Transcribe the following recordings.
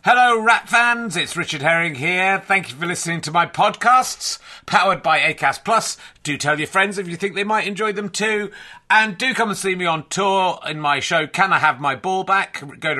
Hello, Rat fans. It's Richard Herring here. Thank you for listening to my podcasts, powered by Acast Plus. Do tell your friends if you think they might enjoy them too. And do come and see me on tour in my show, Can I Have My Ball Back? Go to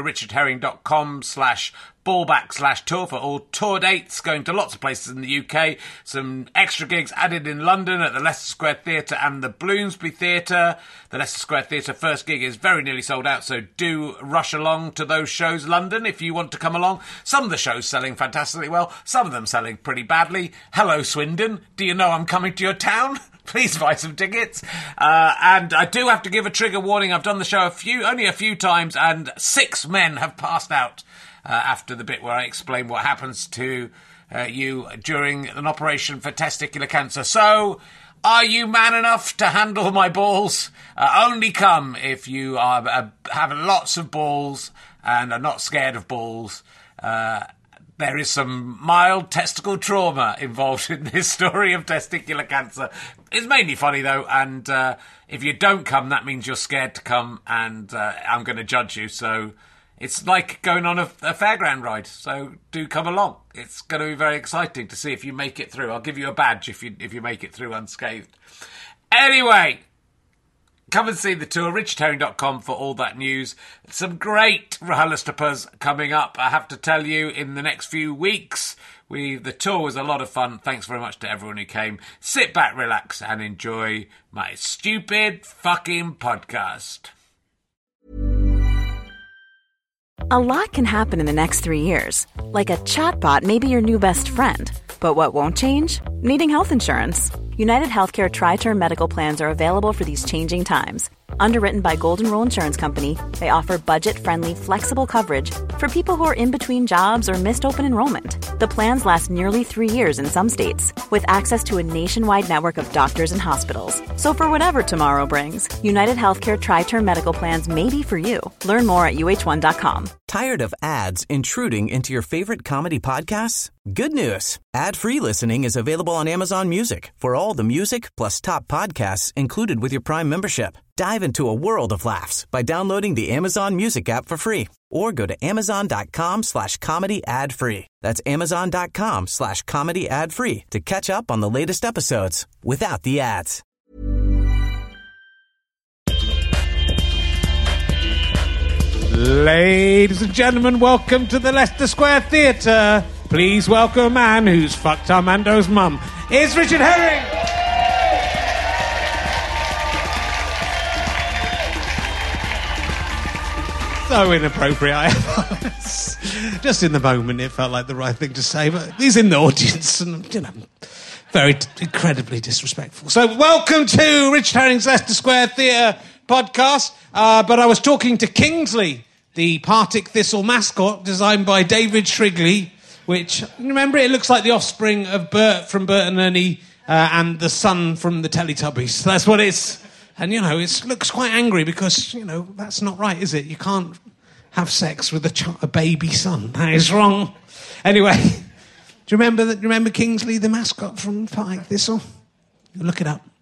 richardherring.com/ballback/tour for all tour dates, going to lots of places in the UK. Some extra gigs added in London at the Leicester Square Theatre and the Bloomsbury Theatre. The Leicester Square Theatre first gig is very nearly sold out, so do rush along to those shows, London, if you want to come along. Some of the shows selling fantastically well, some of them selling pretty badly. Hello, Swindon. Do you know I'm coming to your town? Please buy some tickets. And I do have to give a trigger warning. I've done the show only a few times, and 6 men have passed out after the bit where I explain what happens to you during an operation for testicular cancer. So, are you man enough to handle my balls? Only come if you have lots of balls and are not scared of balls. There is some mild testicle trauma involved in this story of testicular cancer. It's mainly funny, though, and if you don't come, that means you're scared to come, and I'm going to judge you. So it's like going on a fairground ride, so do come along. It's going to be very exciting to see if you make it through. I'll give you a badge if you make it through unscathed. Anyway, come and see the tour, richardherring.com for all that news. Some great RHLSTPs coming up, I have to tell you, in the next few weeks. The tour was a lot of fun. Thanks very much to everyone who came. Sit back, relax, and enjoy my stupid fucking podcast. A lot can happen in the next 3 years. Like a chatbot may be your new best friend. But what won't change? Needing health insurance. United Healthcare Tri-Term Medical Plans are available for these changing times. Underwritten by Golden Rule Insurance Company, they offer budget-friendly, flexible coverage for people who are in between jobs or missed open enrollment. The plans last nearly 3 years in some states, with access to a nationwide network of doctors and hospitals. So for whatever tomorrow brings, United Healthcare Tri-Term Medical Plans may be for you. Learn more at uh1.com. Tired of ads intruding into your favorite comedy podcasts? Good news. Ad-free listening is available on Amazon Music for all the music plus top podcasts included with your Prime membership. Dive into a world of laughs by downloading the Amazon Music app for free or go to amazon.com/comedy ad-free. That's amazon.com/comedy ad-free to catch up on the latest episodes without the ads. Ladies and gentlemen, welcome to the Leicester Square Theatre. Please welcome a man who's fucked Armando's mum. It's Richard Herring! So inappropriate. Just in the moment it felt like the right thing to say, but he's in the audience and, very incredibly disrespectful. So welcome to Richard Herring's Leicester Square Theatre podcast. But I was talking to Kingsley, the Partick Thistle mascot designed by David Shrigley, which, remember, it looks like the offspring of Bert from Bert and Ernie and the son from the Teletubbies. That's what it's... And, it looks quite angry because, that's not right, is it? You can't have sex with a baby son. That is wrong. Anyway, do you remember Kingsley, the mascot from Partick Thistle? Look it up.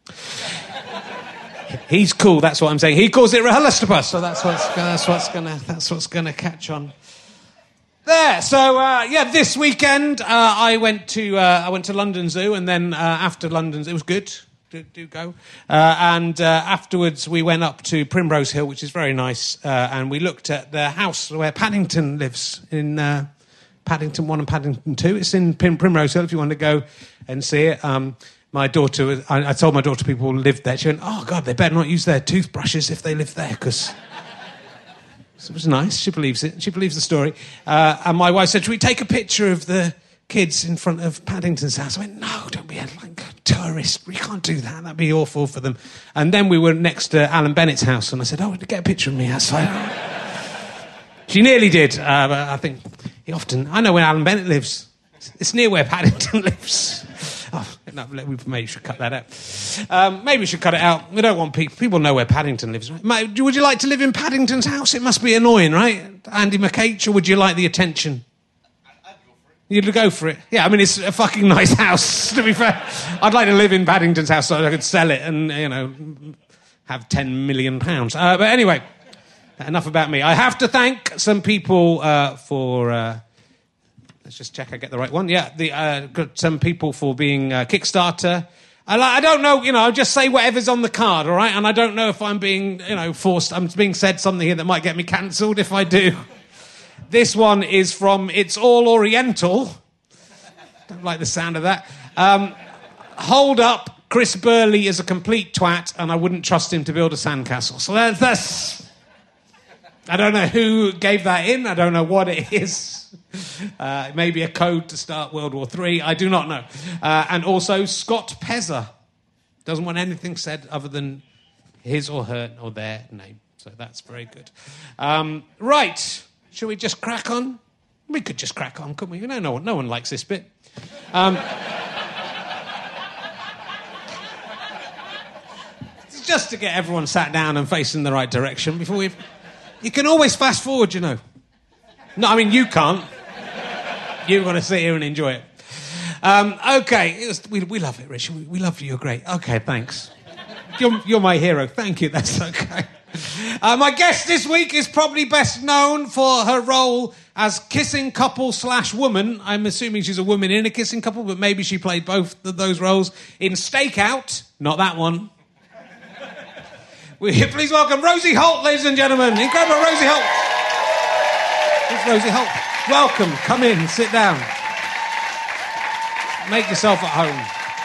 He's cool, that's what I'm saying. He calls it RHLSTP, so that's what's gonna catch on. There. So this weekend I went to London Zoo, and then after London, it was good. Do go. And afterwards we went up to Primrose Hill, which is very nice, and we looked at the house where Paddington lives in Paddington 1 and Paddington 2. It's in Primrose Hill if you want to go and see it. My daughter, I told my daughter people lived there. She went, oh, God, they better not use their toothbrushes if they live there, because... So it was nice. She believes it. She believes the story. And my wife said, should we take a picture of the kids in front of Paddington's house? I went, no, don't be like a tourist. We can't do that. That'd be awful for them. And then we were next to Alan Bennett's house, and I said, get a picture of me outside. She nearly did, but I think I know where Alan Bennett lives. It's near where Paddington lives. Oh, no, maybe we should cut that out. Maybe we should cut it out. We don't want people know where Paddington lives, right? Would you like to live in Paddington's house? It must be annoying, right? Andy McCage, or would you like the attention? I'd go for it. You'd go for it? Yeah, I mean, it's a fucking nice house, to be fair. I'd like to live in Paddington's house so I could sell it and, have £10 million. But anyway, enough about me. I have to thank some people for Let's just check I get the right one. Yeah, got some people for being Kickstarter. I don't know, I just say whatever's on the card, all right? And I don't know if I'm being, forced. I'm being said something here that might get me cancelled if I do. This one is from It's All Oriental. Don't like the sound of that. Hold up, Chris Burley is a complete twat, and I wouldn't trust him to build a sandcastle. So that's... I don't know who gave that in. I don't know what it is. Maybe a code to start World War III. I do not know. And also Scott Pezza. Doesn't want anything said other than his or her or their name. So that's very good. Right. Shall we just crack on? We could just crack on, couldn't we? No one likes this bit. Just to get everyone sat down and facing the right direction before we... You can always fast forward, No, I mean, you can't. You've got to sit here and enjoy it. Okay, we love it, Rich. We love you. You're great. Okay, thanks. You're my hero. Thank you. That's okay. My guest this week is probably best known for her role as kissing couple / woman. I'm assuming she's a woman in a kissing couple, but maybe she played both of those roles in Stakeout. Not that one. Please welcome Rosie Holt, ladies and gentlemen. Incredible Rosie Holt. It's Rosie Holt. Welcome. Come in. Sit down. Make yourself at home.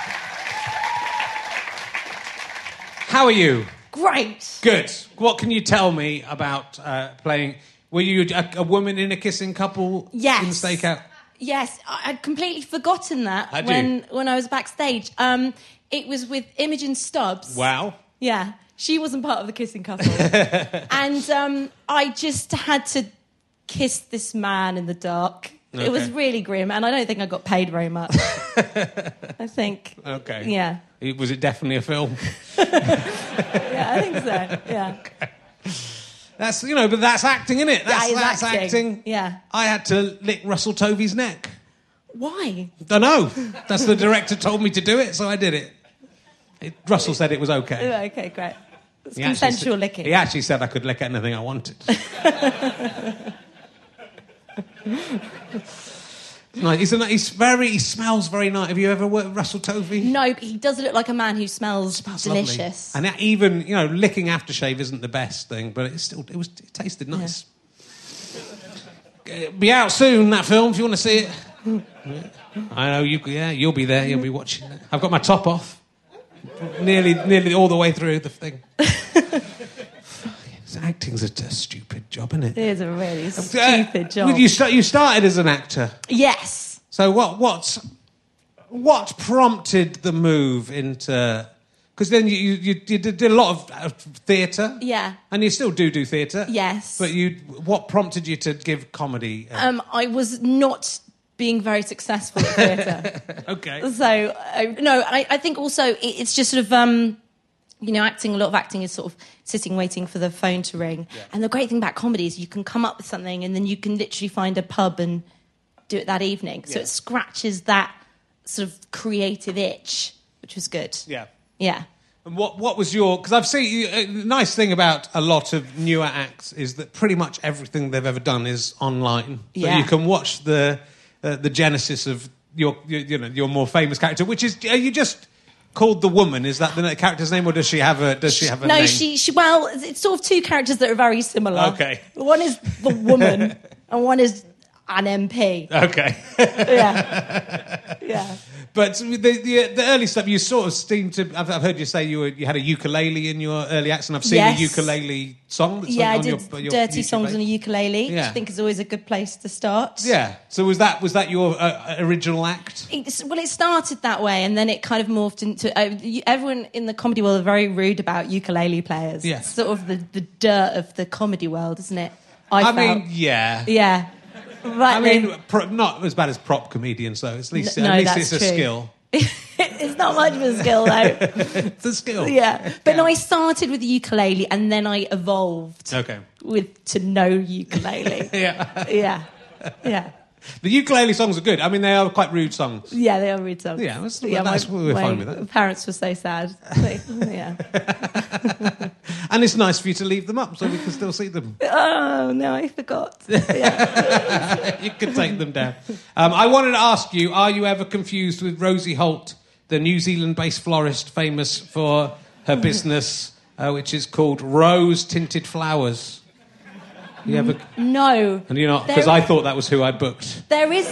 How are you? Great. Good. What can you tell me about playing... Were you a woman in a kissing couple in Stakeout? Yes. I'd completely forgotten that when I was backstage. It was with Imogen Stubbs. Wow. Yeah. She wasn't part of the kissing couple. And I just had to kiss this man in the dark. Okay. It was really grim, and I don't think I got paid very much. I think. Okay. Yeah. Was it definitely a film? Yeah, I think so, yeah. Okay. That's, but that's acting, isn't it? That's acting. Yeah. I had to lick Russell Tovey's neck. Why? Don't know. That's the director told me to do it, so I did it. Russell said it was okay. Okay, great. It's consensual licking. He actually said I could lick anything I wanted. He smells very nice. Have you ever worked with Russell Tovey? No, he does look like a man who smells delicious. Lovely. And even, licking aftershave isn't the best thing, but it tasted nice. Yeah. It'll be out soon, that film, if you want to see it. I know you'll be there. You'll be watching it. I've got my top off. Nearly all the way through the thing. Acting's a stupid job, isn't it? It is a really stupid job. You started as an actor. Yes. So what prompted the move into? Because then you did a lot of theatre. Yeah. And you still do theatre. Yes. But what prompted you to give comedy? I was not being very successful at theatre. Okay. So, I think also it's just sort of, acting, a lot of acting is sort of sitting waiting for the phone to ring. Yeah. And the great thing about comedy is you can come up with something and then you can literally find a pub and do it that evening. So it scratches that sort of creative itch, which was good. Yeah. Yeah. And what was your... Because I've seen... The nice thing about a lot of newer acts is that pretty much everything they've ever done is online. So you can watch the genesis of your more famous character, which is... Are you just called the woman? Is that the character's name, or does she have a name? No, she well, it's sort of two characters that are very similar. Okay. One is the woman, and one is an MP. Okay. Yeah. Yeah. But the early stuff, you sort of seem to... I've heard you say you had a ukulele in your early acts, and I've seen a ukulele song that's I on did your dirty YouTube songs page. on a ukulele, which I think is always a good place to start. Yeah. So was that your original act? It started that way, and then it kind of morphed into... everyone in the comedy world are very rude about ukulele players. Yeah. It's sort of the dirt of the comedy world, isn't it? I mean, yeah. Yeah. Right, I mean, not as bad as prop comedians, though. At least it's a skill. It's not much of a skill, though. It's a skill. Yeah. But no, I started with the ukulele, and then I evolved to no ukulele. Yeah. Yeah. Yeah. The ukulele songs are good. I mean, they are quite rude songs. Yeah, they are rude songs. Yeah, we're fine with that. My parents were so sad. Yeah. And it's nice for you to leave them up so we can still see them. Oh, no, I forgot. Yeah. You could take them down. I wanted to ask you, are you ever confused with Rosie Holt, the New Zealand-based florist famous for her business, which is called Rose Tinted Flowers? You ever... No. And you're not, because I thought that was who I booked. There is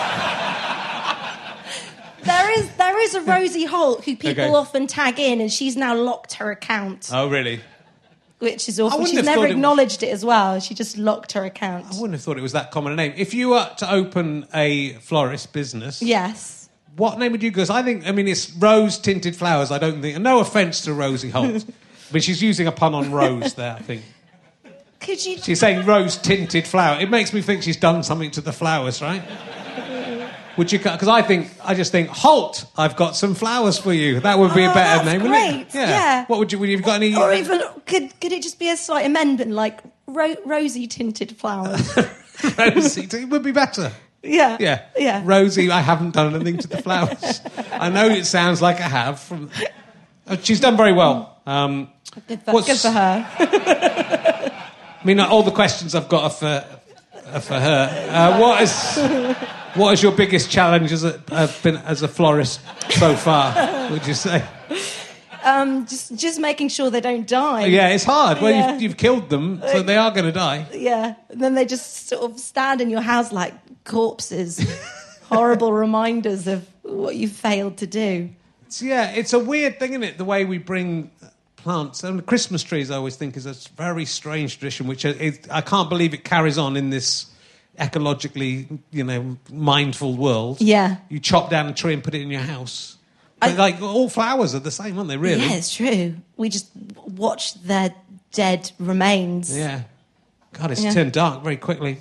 a Rosie Holt who people often tag in, and she's now locked her account. Oh, really? Which is awful. She's never acknowledged it as well. She just locked her account. I wouldn't have thought it was that common a name. If you were to open a florist business... Yes. What name would you go? It's Rose Tinted Flowers. I don't think... No offence to Rosie Holt. But she's using a pun on rose there, I think. Could you... She's saying Rose Tinted Flower. It makes me think she's done something to the flowers, right? Would you... Because I just think, Holt, I've got some flowers for you. That would be a better name, wouldn't it? Yeah. What would you... Have got any... Or even... Could it just be a slight amendment, like rosy tinted flowers? Rosie... It would be better. Yeah. Yeah. Yeah. Rosie, I haven't done anything to the flowers. I know it sounds like I have. She's done very well. Good for her. I mean, all the questions I've got are for her. What is your biggest challenge as a florist so far, would you say? Just making sure they don't die. Yeah, it's hard. Well, you've killed them, so they are going to die. Yeah, and then they just sort of stand in your house like corpses, horrible reminders of what you failed to do. It's a weird thing, isn't it, the way we bring plants. And Christmas trees, I always think, is a very strange tradition, which I can't believe it carries on in this ecologically, mindful world. Yeah. You chop down a tree and put it in your house. Like, all flowers are the same, aren't they, really? Yeah, it's true. We just watch their dead remains. Yeah. God, it's turned dark very quickly.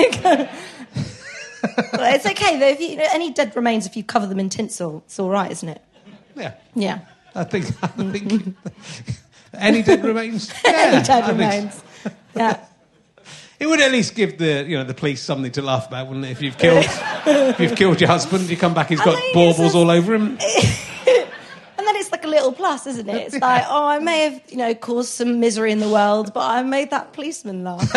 Well, it's okay, though. If any dead remains, if you cover them in tinsel, it's all right, isn't it? Yeah. Yeah. I think any dead remains? Yeah, any dead remains. Yeah. It would at least give the police something to laugh about, wouldn't it? If you've killed your husband, you come back, he's got baubles all over him. And then it's like a little plus, isn't it? It's like, I may have, caused some misery in the world, but I made that policeman laugh.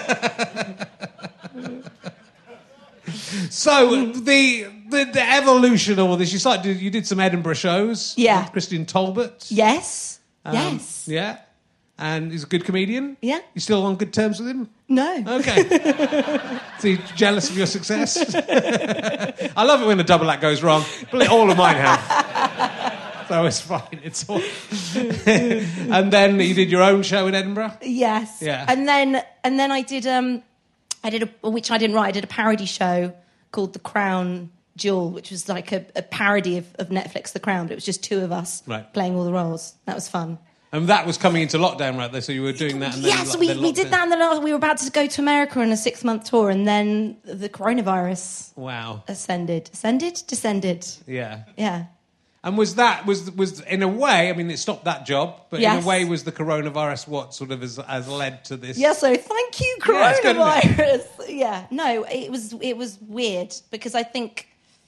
So the evolution of all this, you did some Edinburgh shows. Yeah. With Christian Talbot. Yes. Yes. Yeah. And he's a good comedian. Yeah. You still on good terms with him? No. Okay. Is he jealous of your success? I love it when the double act goes wrong. But all of mine have. So it's fine. It's all... And then you did your own show in Edinburgh? Yes. Yeah. And then I did which I didn't write. I did a parody show called The Crown Jewel, which was like a parody of Netflix The Crown. But it was just two of us playing all the roles. That was fun. And that was coming into lockdown, right there? So you were doing that, and then we did that, and then we were about to go to America on a 6-month tour, and then the coronavirus. Wow. Descended. Yeah. Yeah. And was in a way? I mean, it stopped that job, but in a way, was the coronavirus what sort of has led to this? Yeah. So thank you, coronavirus. Yeah. No, it was weird because I think.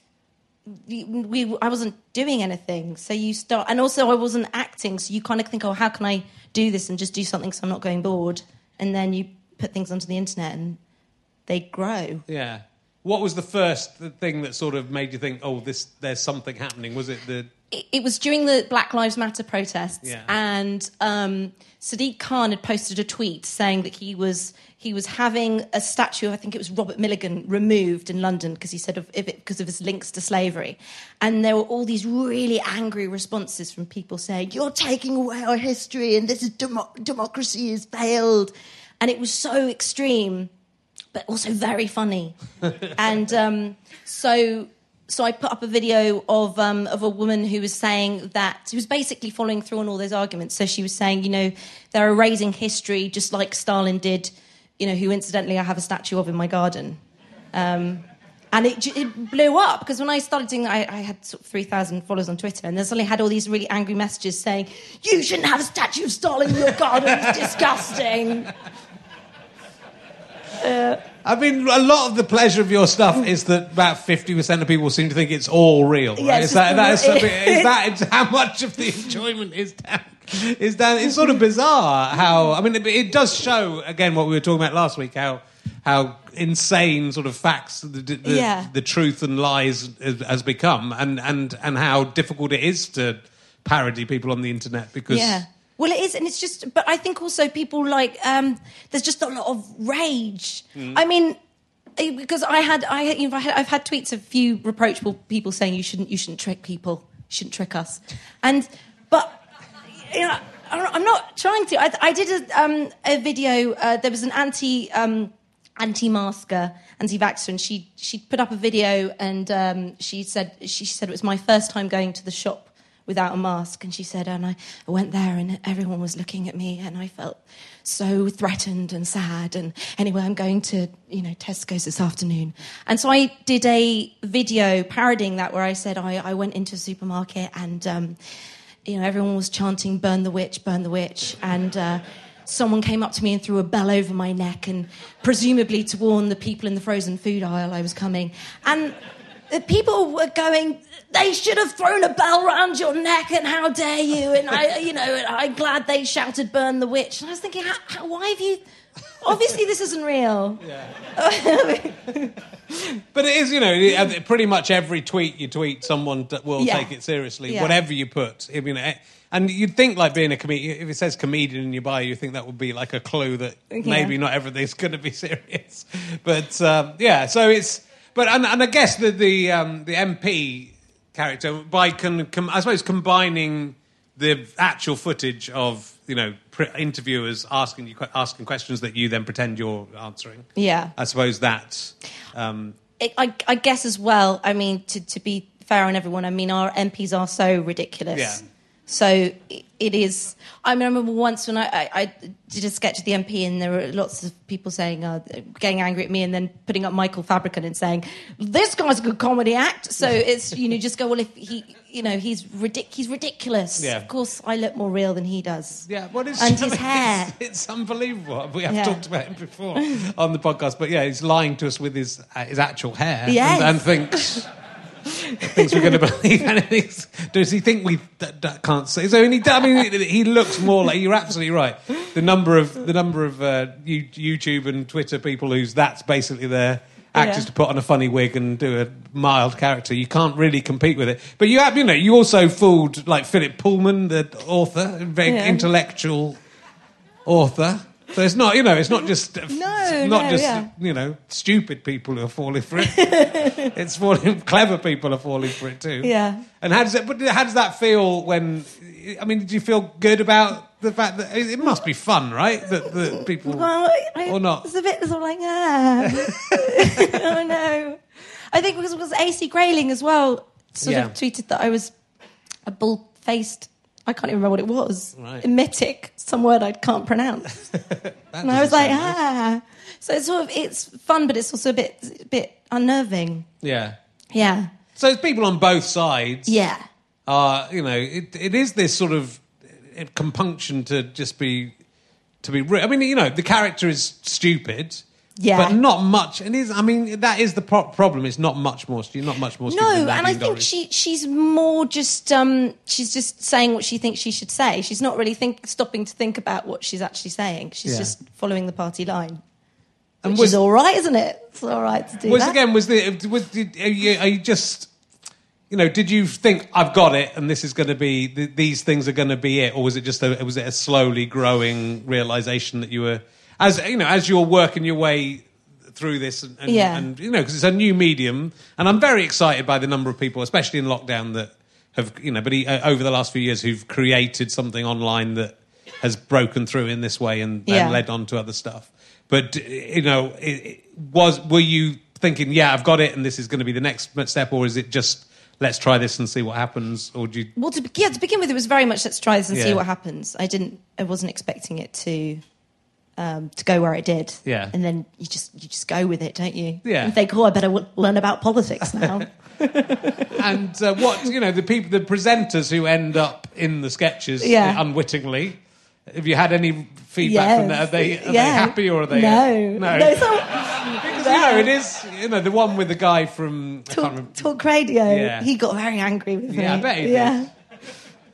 I wasn't doing anything, so you start, and also I wasn't acting, so you kind of think, how can I do this and just do something so I'm not going bored, and then you put things onto the internet and they grow. Yeah. What was the first thing that sort of made you think, there's something happening? Was it the... It was during the Black Lives Matter protests, and Sadiq Khan had posted a tweet saying that he was having a statue of, I think it was Robert Milligan, removed in London because he said because of his links to slavery, and there were all these really angry responses from people saying, "You're taking away our history, and this is democracy has failed," and it was so extreme, but also very funny, and So I put up a video of a woman who was saying that... She was basically following through on all those arguments. So she was saying, they're erasing history just like Stalin did, who incidentally I have a statue of in my garden. And it blew up because when I started doing that, I had sort of 3,000 followers on Twitter, and then suddenly had all these really angry messages saying, "You shouldn't have a statue of Stalin in your garden, it's disgusting." I mean, a lot of the pleasure of your stuff is that about 50% of people seem to think it's all real. Right? Yeah, Is that how much of the enjoyment is down It's sort of bizarre how... I mean, it does show, again, what we were talking about last week, how insane sort of facts the truth and lies has become, and how difficult it is to parody people on the internet because... Yeah. Well, it is, and it's just... But I think also people like... there's just a lot of rage. I mean... Because I've had tweets of a few reproachable people saying you shouldn't trick people, you shouldn't trick us, but you know I'm not trying to. I did a video. There was an anti-masker, anti-vaxxer, and she put up a video and she said it was my first time going to the shop without a mask, and she said, and I went there and everyone was looking at me and I felt so threatened and sad, and anyway I'm going to Tesco's this afternoon. And so I did a video parodying that where I said I went into a supermarket and everyone was chanting burn the witch, and someone came up to me and threw a bell over my neck, and presumably to warn the people in the frozen food aisle I was coming. And the people were going, they should have thrown a bell round your neck, and how dare you? And I'm glad they shouted burn the witch. And I was thinking, why have you... Obviously this isn't real. Yeah. But it is, pretty much every tweet you tweet, someone will take it seriously, whatever you put. I mean, and you'd think, like, being a comedian, if it says comedian in your bio, you think that would be like a clue that maybe not everything's going to be serious. But, so it's... But and I guess the MP character, by I suppose combining the actual footage of interviewers asking questions that you then pretend you're answering. Yeah, I suppose that. I guess as well. I mean, to be fair on everyone, I mean our MPs are so ridiculous. Yeah. So it is... I mean, I remember once when I did a sketch of the MP and there were lots of people saying, getting angry at me and then putting up Michael Fabricant and saying, this guy's a good comedy act. So it's, just go, well, if he's ridiculous. Yeah. Of course, I look more real than he does. Yeah, his hair. It's unbelievable. We have talked about him before on the podcast, but yeah, he's lying to us with his actual hair. Yes. And thinks we're going to believe anything. Does he think we can't say? So, he looks more like... You're absolutely right. The number of YouTube and Twitter people that's basically their actors to put on a funny wig and do a mild character. You can't really compete with it. But you also fooled like Philip Pullman, the author, a very intellectual author. So it's not, it's not just stupid people who are falling for it. It's clever people are falling for it too. Yeah. And how does that feel when? I mean, did you feel good about the fact that it must be fun, right? That people or not? It's a bit sort of like oh no. I think it was AC Grayling as well. Sort of tweeted that I was a bull-faced. I can't even remember what it was. Right. Emetic, some word I can't pronounce. And I was like, So it's fun, but it's also a bit unnerving. Yeah. Yeah. So it's people on both sides. Yeah. It is this sort of compunction to just be real. I mean, the character is stupid. Yeah. But not much. And that is the problem. It's not much more stupid. Not much more stupid. No, than and I think she's more just she's just saying what she thinks she should say. She's not really stopping to think about what she's actually saying. She's just following the party line. Which is all right, isn't it? It's all right to do that. Are you just... did you think I've got it, and this is going to be these things are going to be it, or was it just a slowly growing realization that you were, as you're working your way through this, and because it's a new medium, and I'm very excited by the number of people, especially in lockdown, that have over the last few years who've created something online that has broken through in this way and led on to other stuff. But were you thinking, I've got it, and this is going to be the next step, or is it just, let's try this and see what happens? Or do you... Well, to begin with, it was very much let's try this and see what happens. I wasn't expecting it to go where it did. Yeah. And then you just go with it, don't you? Yeah. And think, I better learn about politics now. And the presenters who end up in the sketches unwittingly, have you had any feedback from that? Are they happy, or are they... No. Because, it is, the one with the guy from... Talk Radio. Yeah. He got very angry with me. Yeah, I bet he did.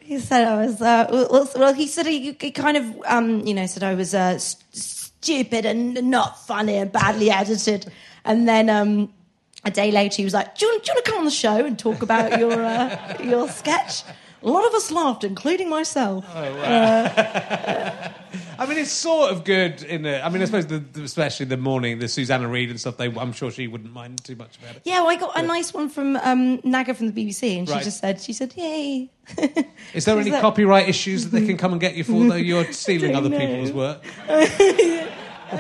He said I was. Well, he said he kind of, said I was stupid and not funny and badly edited. And then a day later, he was like, "Do you want to come on the show and talk about your sketch?" A lot of us laughed, including myself. Oh, wow. I mean, it's sort of good I suppose, especially the morning, the Susanna Reid and stuff, I'm sure she wouldn't mind too much about it. Yeah, well, I got a nice one from Naga from the BBC, and she said, yay. Is there any copyright issues that they can come and get you for, though? You're stealing other people's work. I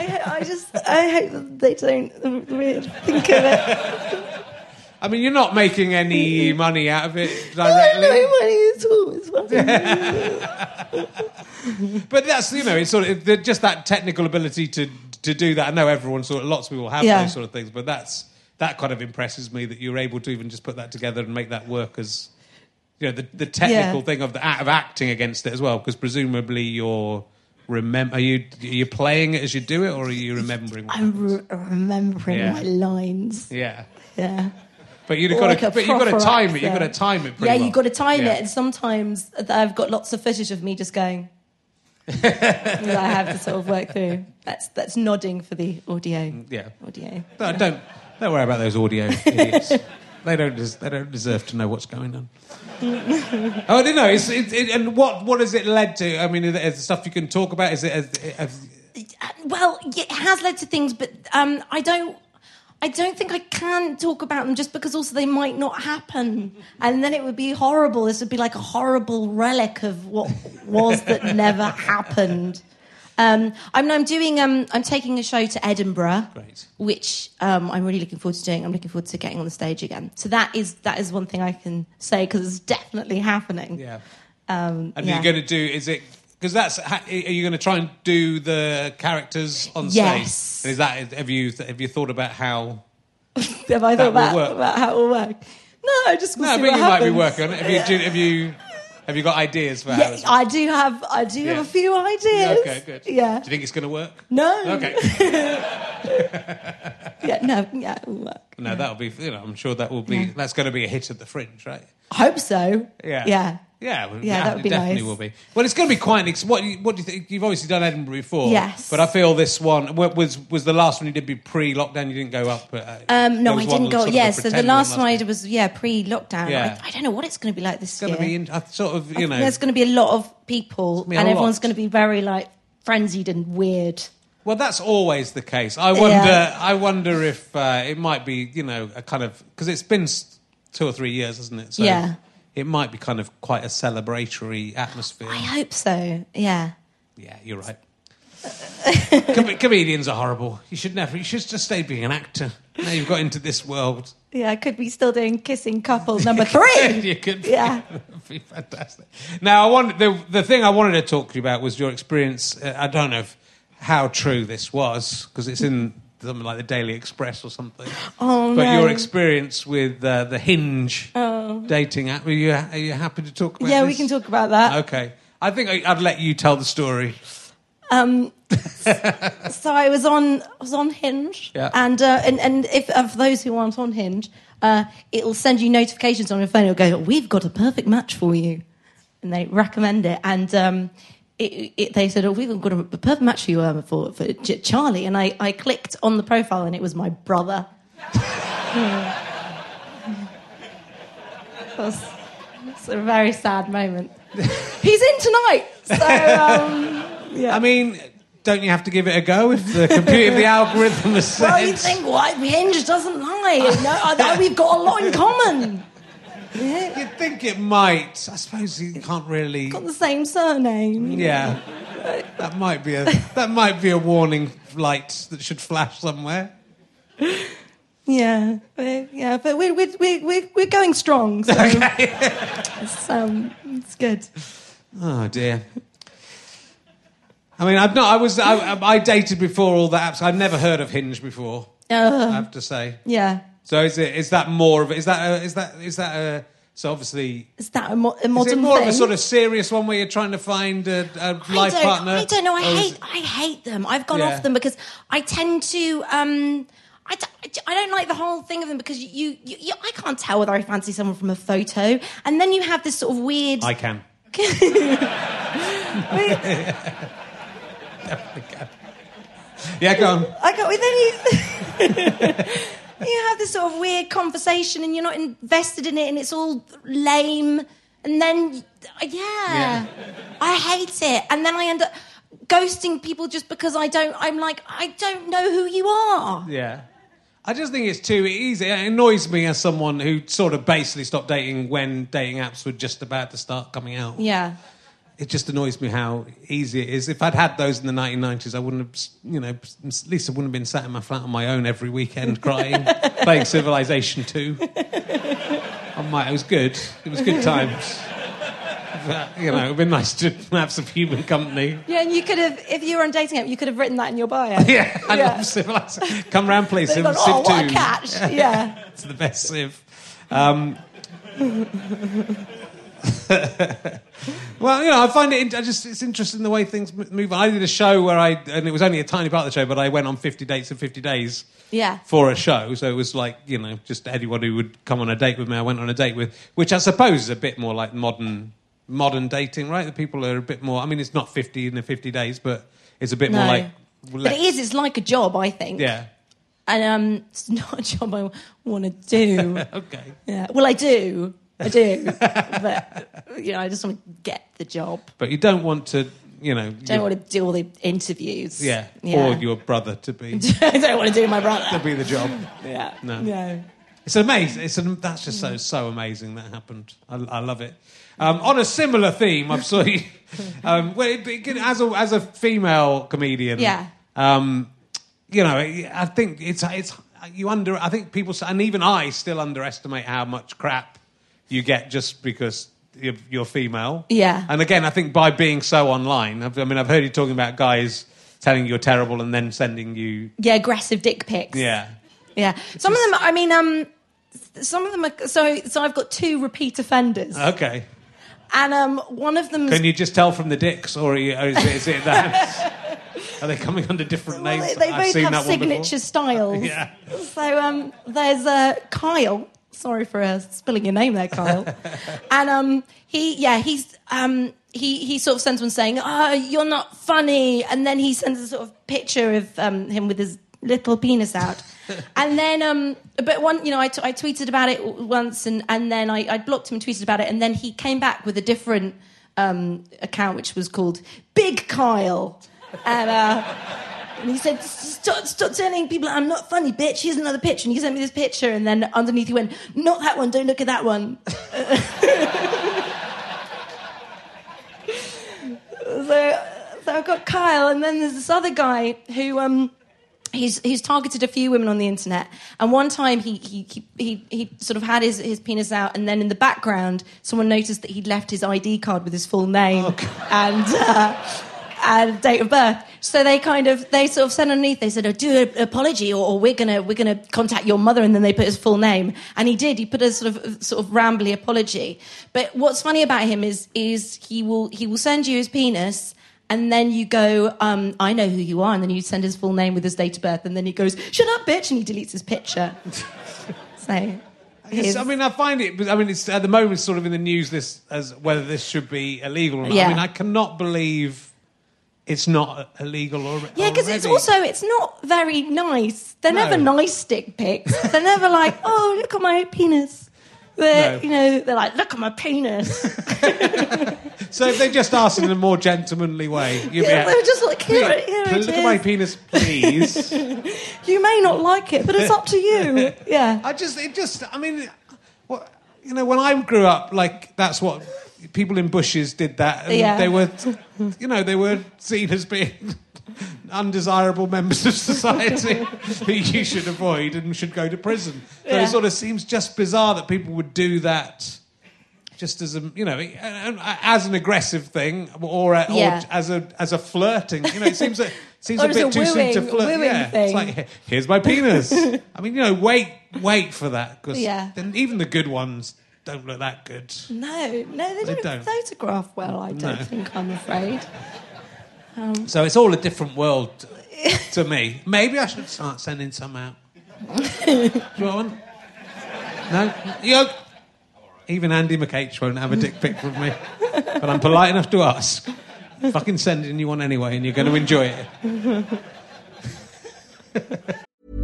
hope that they don't really think of it. I mean, you're not making any money out of it directly. No money at all. But that's, it's sort of just that technical ability to do that. I know lots of people have those sort of things, but that kind of impresses me, that you're able to even just put that together and make that work as, the technical thing of acting against it as well, because presumably you're... Are you playing it as you do it, or are you remembering? I'm remembering my lines. Yeah. Yeah. But you've got to time it. You've got to time it pretty well. You've got to time it. And sometimes I've got lots of footage of me just going. that I have to sort of work through. That's nodding for the audio. Yeah. Audio. No, don't worry about those audio idiots. They don't deserve to know what's going on. I don't know. And what has it led to? I mean, is there stuff you can talk about? Well, it has led to things, but I don't think I can talk about them, just because also they might not happen, and then it would be horrible. This would be like a horrible relic of what was that never happened. I'm taking a show to Edinburgh, Great. Which I'm really looking forward to doing. I'm looking forward to getting on the stage again. So that is one thing I can say, because it's definitely happening. Yeah. And you're going to do? Is it? Because are you going to try and do the characters on stage? Yes. And is that? Have you thought about how? Have I thought about how it will work? No, I just want to see what happens. Might be working on it. Have you got ideas for how? Yeah, I do have a few ideas. Okay, good. Yeah. Do you think it's going to work? No. Okay. it will work. No, that'll be. I'm sure that will be. Yeah. That's going to be a hit at the Fringe, right? I hope so. Yeah. Yeah. Yeah, that would be definitely nice. Will be. Well, it's going to be quite what do you think? You've obviously done Edinburgh before. Yes. But I feel this one was the last one you did be pre-lockdown. You didn't go up. No, I didn't go. Yeah, so the last one I did was pre-lockdown. Yeah. I don't know what it's going to be like this year. It's going to be sort of There's going to be a lot of people, and everyone's going to be very frenzied and weird. Well, that's always the case. I wonder if it might be a kind of, because it's been 2 or 3 years, hasn't it? So yeah. It might be kind of quite a celebratory atmosphere. I hope so, yeah. Yeah, you're right. Comedians are horrible. You should just stay being an actor. Now you've got into this world. Yeah, I could be still doing Kissing Couple number 3. You could. Yeah. That would be fantastic. Now, the thing I wanted to talk to you about was your experience. I don't know how true this was, because it's in something like the Daily Express or something. Oh, but no. your experience with the Hinge dating app, are you happy to talk about Yeah, this? we can talk about that. Okay. I think I'd let you tell the story. So I was on Hinge, yeah. and if of those who aren't on Hinge, it'll send you notifications on your phone. It'll go, "We've got a perfect match for you," and they recommend it. And they said, "Oh, we've got a perfect match for you for Charlie." And I clicked on the profile, and it was my brother. It's a very sad moment. He's in tonight, so yeah. I mean, don't you have to give it a go if the algorithm has said? Well, you think what? Hinge doesn't lie. We've got a lot in common. Yeah. You'd think it might. I suppose you can't really. Got the same surname. Yeah, that might be a warning light that should flash somewhere. Yeah, but we're going strong. So okay. It's good. Oh dear. I mean, I dated before all the apps. I've never heard of Hinge before. I have to say. Yeah. So is that more of it? Is that so obviously? Is that a modern Is it more thing? of a sort of serious one where you're trying to find a life partner? I don't know. I hate them. I've gone off them because I tend to. I don't like the whole thing of them because I can't tell whether I fancy someone from a photo, and then you have this sort of weird. I can. Yeah, go on. You have this sort of weird conversation and you're not invested in it and it's all lame. And then, I hate it. And then I end up ghosting people just because I don't know who you are. Yeah. I just think it's too easy. It annoys me as someone who sort of basically stopped dating when dating apps were just about to start coming out. Yeah. It just annoys me how easy it is. If I'd had those in the 1990s, I wouldn't have, at least I wouldn't have been sat in my flat on my own every weekend crying, playing Civilization 2. It was good. It was good times. But, it would have been nice to have some human company. Yeah, and you could have, if you were on dating app, you could have written that in your bio. Yeah, I love Civilization. Come round, please, Civ 2. What a catch. Yeah. It's the best Civ. Well, I find it. It's interesting the way things move on. I did a show and it was only a tiny part of the show, but I went on 50 dates in 50 days. Yeah. For a show, so it was like just anyone who would come on a date with me, I went on a date with, which I suppose is a bit more like modern dating, right? The people are a bit more. I mean, it's not 50 in the 50 days, but it's a bit more like. But it is. It's like a job, I think. Yeah. And it's not a job I want to do. Okay. Yeah. Well, I do. But, I just want to get the job. But you don't want to, Don't want to do all the interviews. Yeah. Or your brother to be. I don't want to do my brother. To be the job. Yeah. No. It's amazing. That's just so amazing that happened. I love it. On a similar theme, I've saw you. As a female comedian. Yeah. I think I think people, and even I still underestimate how much crap you get just because you're female. Yeah. And again, I think by being so online, I've heard you talking about guys telling you you're terrible and then sending you... Yeah, aggressive dick pics. Yeah. Yeah. Some of them are... So I've got 2 repeat offenders. Okay. And one of them... Can you just tell from the dicks, or is it that... Are they coming under different names? They both have signature styles. Yeah. So there's Kyle... Sorry for spilling your name there, Kyle. And he sort of sends one saying, "Oh, you're not funny," and then he sends a sort of picture of him with his little penis out. And then, but one, I tweeted about it once, and then I blocked him and tweeted about it, and then he came back with a different account which was called Big Kyle, and he said, stop telling people I'm not funny, bitch. Here's another picture. And he sent me this picture. And then underneath he went, not that one. Don't look at that one. So I've got Kyle. And then there's this other guy who he's targeted a few women on the internet. And one time he sort of had his penis out. And then in the background, someone noticed that he'd left his ID card with his full name and date of birth. So they sort of said underneath, they said, "Oh, do an apology, or we're gonna contact your mother." And then they put his full name, and he did. He put a sort of rambly apology. But what's funny about him is he will send you his penis, and then you go, "I know who you are," and then you send his full name with his date of birth, and then he goes, "Shut up, bitch," and he deletes his picture. So. I find it. It's at the moment it's sort of in the news as whether this should be illegal or not. Yeah. I cannot believe it's not illegal already. Yeah, because it's not very nice. They're never nice dick pics. They're never like, "Oh, look at my penis." They're like, "Look at my penis." So if they just asked in a more gentlemanly way, they were just like, here it look is. at my penis, please. You may not like it, but it's up to you. Yeah. When I grew up, that's what people in bushes did that, and they were seen as being undesirable members of society who you should avoid and should go to prison. So it sort of seems just bizarre that people would do that just as as an aggressive thing or as a flirting. It seems a bit too soon to flirt. Yeah, thing. It's like, here's my penis. Wait for that, because then even the good ones don't look that good. No, they don't photograph well, I don't think, I'm afraid. So it's all a different world to me. Maybe I should start sending some out. Do you want one? No? Even Andy McH won't have a dick pic from me. But I'm polite enough to ask. Fucking sending you one anyway, and you're going to enjoy it.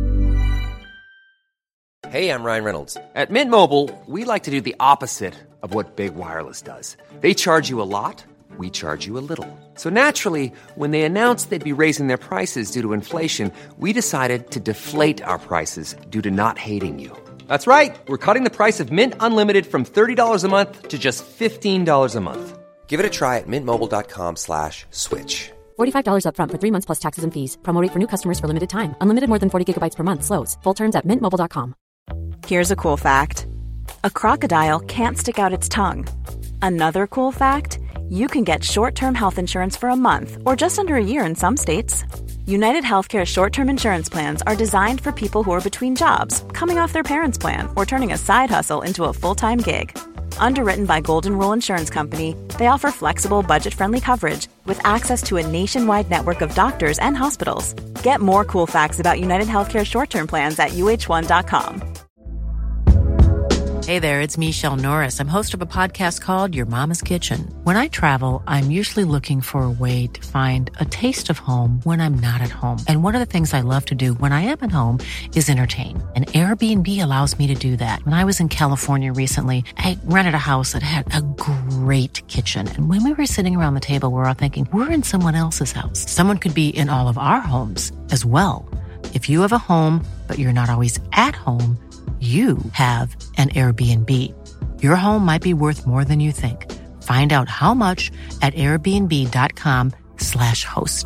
Hey, I'm Ryan Reynolds. At Mint Mobile, we like to do the opposite of what Big Wireless does. They charge you a lot, we charge you a little. So naturally, when they announced they'd be raising their prices due to inflation, we decided to deflate our prices due to not hating you. That's right. We're cutting the price of Mint Unlimited from $30 a month to just $15 a month. Give it a try at mintmobile.com/switch. $45 up front for 3 months plus taxes and fees. Promo rate for new customers for limited time. Unlimited more than 40 gigabytes per month slows. Full terms at mintmobile.com. Here's a cool fact. A crocodile can't stick out its tongue. Another cool fact, you can get short-term health insurance for a month or just under a year in some states. United Healthcare short-term insurance plans are designed for people who are between jobs, coming off their parents' plan, or turning a side hustle into a full-time gig. Underwritten by Golden Rule Insurance Company, they offer flexible, budget-friendly coverage with access to a nationwide network of doctors and hospitals. Get more cool facts about United Healthcare short-term plans at uh1.com. Hey there, it's Michelle Norris. I'm host of a podcast called Your Mama's Kitchen. When I travel, I'm usually looking for a way to find a taste of home when I'm not at home. And one of the things I love to do when I am at home is entertain. And Airbnb allows me to do that. When I was in California recently, I rented a house that had a great kitchen. And when we were sitting around the table, we were all thinking, we're in someone else's house. Someone could be in all of our homes as well. If you have a home, but you're not always at home, you have an Airbnb. Your home might be worth more than you think. Find out how much at airbnb.com/host.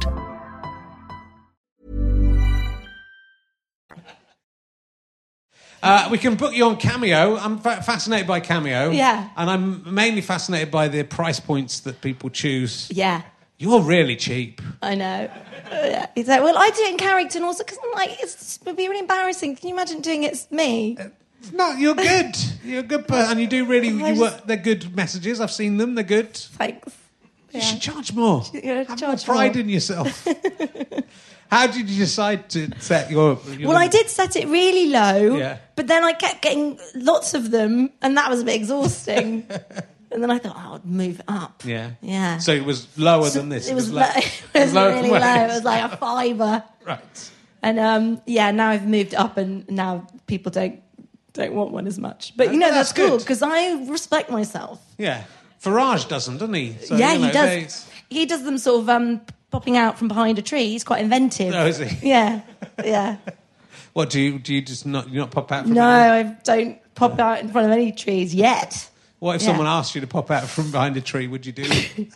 We can book you on Cameo. I'm fascinated by Cameo. Yeah. And I'm mainly fascinated by the price points that people choose. Yeah. You're really cheap. I know. He's like, well, I do it in Carrington also because I'm like, it would be really embarrassing. Can you imagine doing it me? No, you're good. You're a good person. And you do really... they're good messages. I've seen them. They're good. Thanks. You should charge more. Have more pride in yourself. How did you decide to set your... Well, I did set it really low, yeah. But then I kept getting lots of them, and that was a bit exhausting. And then I thought, I'll move it up. Yeah. Yeah. So it was lower than this. It was really low. It was like a $5. Right. And now I've moved up, and now people don't want one as much. But that's cool good. because I respect myself. Yeah. Farage doesn't he? So, yeah, he does. He does them sort of popping out from behind a tree. He's quite inventive. Oh, is he? Yeah. What do you just not pop out from? No, I don't pop out in front of any trees yet. What if someone asked you to pop out from behind a tree? Would you do it?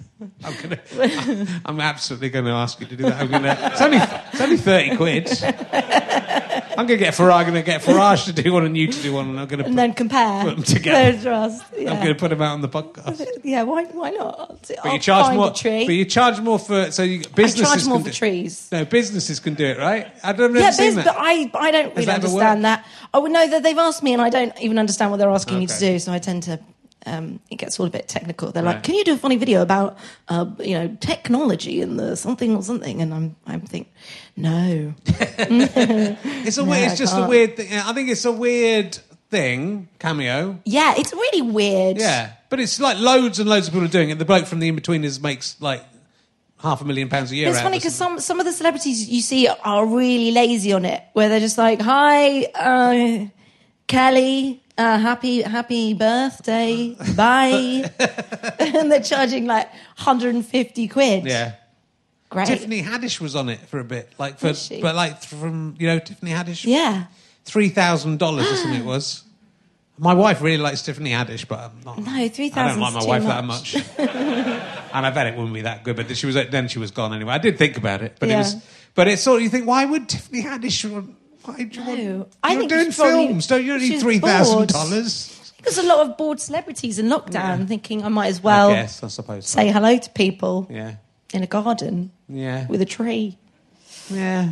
I'm absolutely going to ask you to do that. It's only 30 quid. I'm going to get Farage to do one and you to do one, and then compare. Put them together. Yeah. I'm going to put them out on the podcast. Yeah, why not? But you charge more. But you charge more for businesses. I charge more for trees. No, businesses can do it, right? I've never seen that. But I don't really understand that. I would know that they've asked me, and I don't even understand what they're asking me to do. So I tend to. It gets all a bit technical. They're like, "Can you do a funny video about, technology and the something or something?" And I'm thinking, no. It's just a weird thing. I think it's a weird thing. Cameo. Yeah, it's really weird. Yeah, but it's like loads and loads of people are doing it. The bloke from The In-Betweeners makes like £500,000 a year. It's funny because some of the celebrities you see are really lazy on it, where they're just like, "Hi, Kelly." Happy birthday, bye. And they're charging like 150 quid. Yeah. Great. Tiffany Haddish was on it for a bit. Tiffany Haddish? Yeah. $3,000 or something it was. My wife really likes Tiffany Haddish, but I'm not. No, 3,000. I don't like my wife that much. And I bet it wouldn't be that good, but she was gone anyway. I did think about it, but it's sort of, you think, why would Tiffany Haddish... Why do you want... You're doing films, don't you? Need $3,000. Because a lot of bored celebrities in lockdown thinking I might as well I suppose say hello to people in a garden with a tree. Yeah.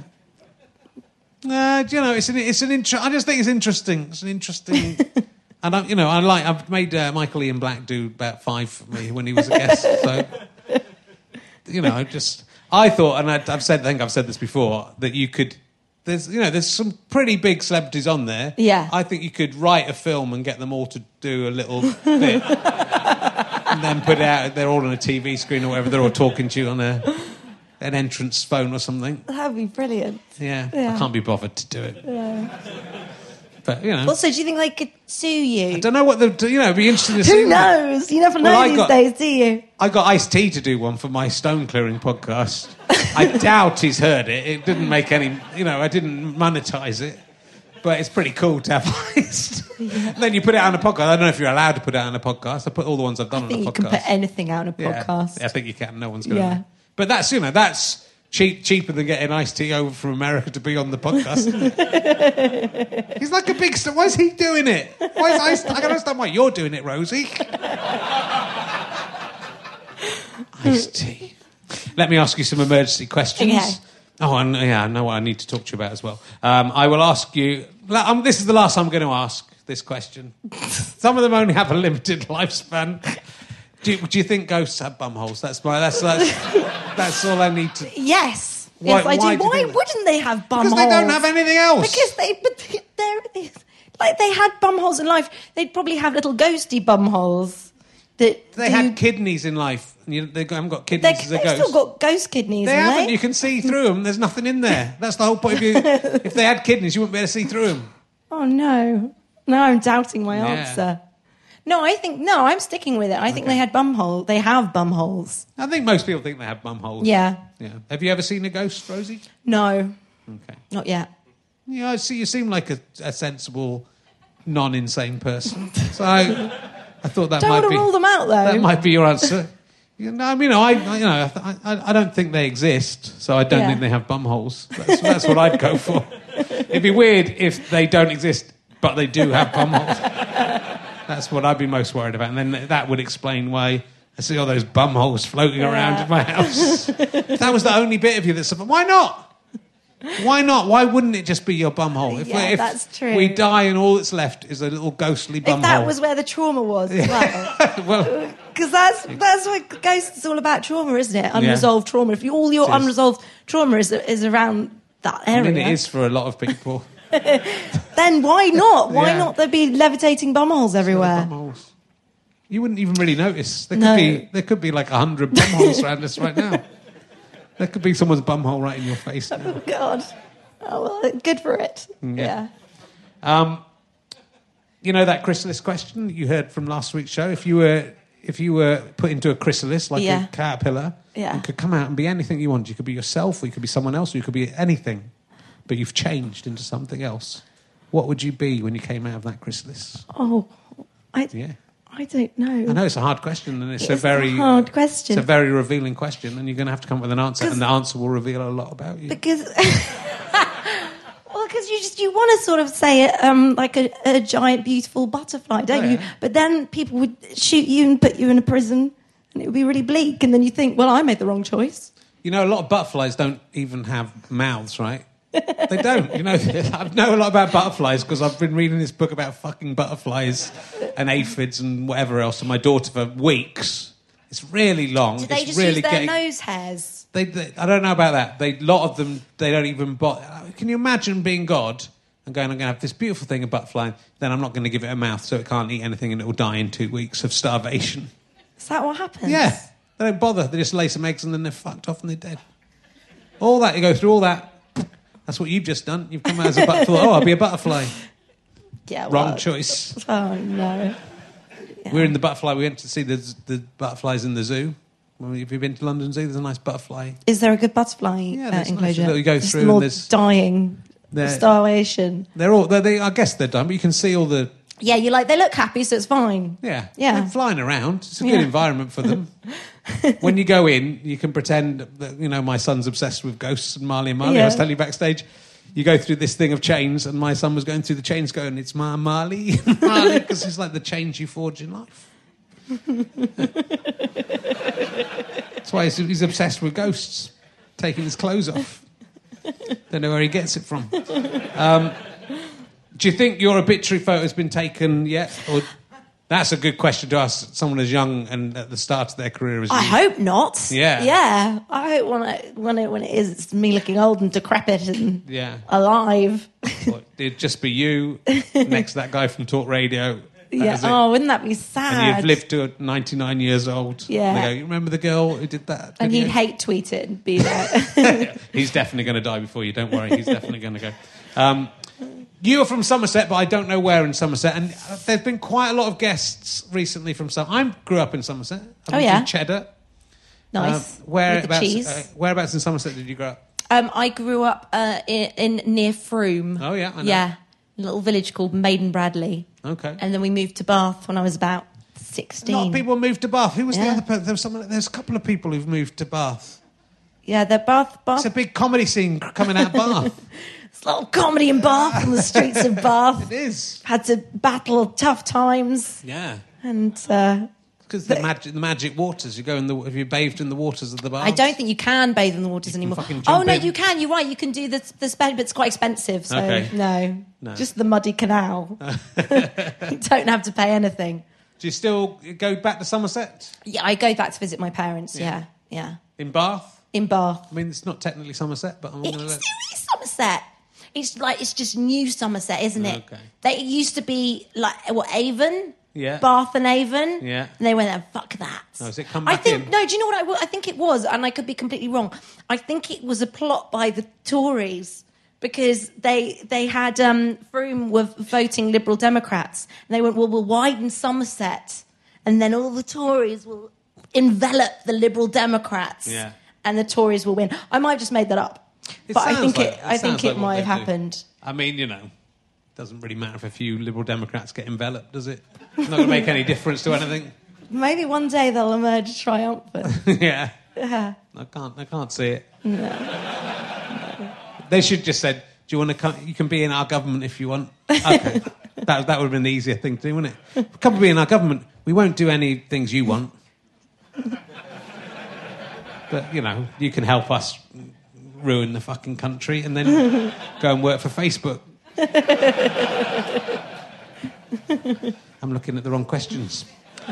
It's an I just think it's interesting. It's an interesting... And I've made Michael Ian Black do about 5 for me when he was a guest. So, I thought, and I think I've said this before, that you could... there's some pretty big celebrities on there. Yeah. I think you could write a film and get them all to do a little bit, and then put it out. They're all on a TV screen or whatever. They're all talking to you on an entrance phone or something. That'd be brilliant. Yeah. Yeah. I can't be bothered to do it. Yeah. But Also, do you think they could sue you? I don't know what it'd be interesting to see. Who knows? You never know these days, do you? I got Ice-T to do one for my Stone Clearing podcast. I doubt he's heard it. It didn't make any... I didn't monetise it. But it's pretty cool to have Ice. Yeah. Then you put it on a podcast. I don't know if you're allowed to put it on a podcast. I put all the ones I've done on a podcast. I think you can put anything out on a podcast. Yeah, I think you can. No one's going to know. But that's cheaper than getting Ice-T over from America to be on the podcast. He's like a big star. Why is he doing it? Why is Ice-T? I don't understand why you're doing it, Rosie. Ice-T. Let me ask you some emergency questions. Okay. Oh, I know what I need to talk to you about as well. I will ask you... this is the last I'm going to ask this question. Some of them only have a limited lifespan. Do you think ghosts have bum holes? That's all I need to... Yes. Yes, I do. Why wouldn't they have bum holes? Because they don't have anything else. Because they had bum holes in life. They'd probably have little ghosty bum holes. They had kidneys in life. And they haven't got kidneys as a ghost. They've still got ghost kidneys, haven't. You can see through them. There's nothing in there. That's the whole point of view. If they had kidneys, you wouldn't be able to see through them. Oh, no. Now I'm doubting my answer. No, I'm sticking with it. I think they had bum holes. They have bum holes. I think most people think they have bum holes. Yeah. Have you ever seen a ghost, Rosie? No. Okay. Not yet. Yeah, you seem like a sensible, non-insane person. So I thought that don't might want be... to rule them out, though. That might be your answer. I don't think they exist, so I don't think they have bum holes. That's what I'd go for. It'd be weird if they don't exist, but they do have bum holes. That's what I'd be most worried about. And then that would explain why I see all those bum holes floating around in my house. If that was the only bit of you that's... Why not? Why not? Why wouldn't it just be your bum hole? If that's true. We die and all that's left is a little ghostly bum hole. If that was where the trauma was as well. Because that's what ghosts is all about, trauma, isn't it? Unresolved trauma. If all your unresolved trauma is around that area... I mean, it is for a lot of people. Then why not? Why not there be levitating bum holes everywhere? Bum holes. You wouldn't even really notice. There could be like 100 bum holes around us right now. There could be someone's bum hole right in your face now. Oh, God. Oh, well, good for it. Yeah. That chrysalis question you heard from last week's show? If you were put into a chrysalis, like a caterpillar, you could come out and be anything you want. You could be yourself, or you could be someone else, or you could be anything. But you've changed into something else. What would you be when you came out of that chrysalis? Oh, I don't know. I know it's a hard question, and it's a hard question. It's a very revealing question, and you're going to have to come up with an answer, and the answer will reveal a lot about you. Because, you want to sort of say it like a giant, beautiful butterfly, don't you? But then people would shoot you and put you in a prison, and it would be really bleak. And then you think, well, I made the wrong choice. A lot of butterflies don't even have mouths, right? They don't. I know a lot about butterflies because I've been reading this book about fucking butterflies and aphids and whatever else, and my daughter for weeks. It's really long. Do they it's just really use their nose hairs? I don't know about that. A lot of them, they don't even... Can you imagine being God and going, I'm going to have this beautiful thing, a butterfly, then I'm not going to give it a mouth so it can't eat anything and it will die in 2 weeks of starvation. Is that what happens? Yeah. They don't bother. They just lay some eggs and then they're fucked off and they're dead. All that, you go through all that. That's what you've just done. You've come out as a butterfly. Oh, I'll be a butterfly. Yeah, Wrong choice. Oh, no. Yeah. We're in the butterfly. We went to see the butterflies in the zoo. Have you been to London Zoo? There's a nice butterfly. Is there a good butterfly enclosure? Nice. You go just through more and there's... dying, starvation. I guess they're done, but you can see all the... Yeah, they look happy, so it's fine. Yeah. Yeah. They're flying around. It's a good environment for them. When you go in, you can pretend that, my son's obsessed with ghosts and Marley and Marley. Yeah. I was telling you backstage. You go through this thing of chains, and my son was going through the chains going, it's Marley, because it's like the chains you forge in life. That's why he's obsessed with ghosts, taking his clothes off. Don't know where he gets it from. Do you think your obituary photo has been taken yet? Or That's a good question to ask someone as young and at the start of their career as you. I hope not. Yeah. Yeah. I hope when it is, it's me looking old and decrepit and alive. Well, it'd just be you next to that guy from Talk Radio. Yeah. Oh, wouldn't that be sad? And you've lived to 99 years old. Yeah. They go, you remember the girl who did that? And he'd hate tweet it and be like... He's definitely going to die before you, don't worry. He's definitely going to go. You are from Somerset, but I don't know where in Somerset. And there's been quite a lot of guests recently from Somerset. I grew up in Somerset. I went to Cheddar. Nice. Whereabouts, with the cheese. Whereabouts in Somerset did you grow up? I grew up in near Frome. Oh, yeah, I know. Yeah. A little village called Maiden Bradley. Okay. And then we moved to Bath when I was about 16. A lot of people moved to Bath. Who was the other person? There's a couple of people who've moved to Bath. Yeah, they're Bath. It's a big comedy scene coming out of Bath. It's a lot of comedy in Bath, on the streets of Bath. It is. Had to battle tough times. Yeah. And... because the magic waters. You go in have you bathed in the waters of the bath? I don't think you can bathe in the waters anymore. Oh no, you can. You're right. You can do the spend, but it's quite expensive. So no, just the muddy canal. You don't have to pay anything. Do you still go back to Somerset? Yeah, I go back to visit my parents. Yeah. In Bath. In Bath. I mean, it's not technically Somerset, but It still is Somerset. It's just new Somerset, isn't it? Okay. It used to be like Avon. Yeah. Bath and Avon. Yeah. And they went, fuck that. Oh, has it come back in? No, do you know what I think it was? And I could be completely wrong. I think it was a plot by the Tories because they had Frome were voting Liberal Democrats. And they went, well, we'll widen Somerset and then all the Tories will envelop the Liberal Democrats. Yeah. And the Tories will win. I might have just made that up. But I think it might have happened. I mean, it doesn't really matter if a few Liberal Democrats get enveloped, does it? It's not going to make any difference to anything. Maybe one day they'll emerge triumphant. Yeah. I can't see it. No. They should just said, do you want to come? You can be in our government if you want. Okay. that would have been the easier thing to do, wouldn't it? Come be in our government. We won't do any things you want. But, you can help us ruin the fucking country and then go and work for Facebook. I'm looking at the wrong questions.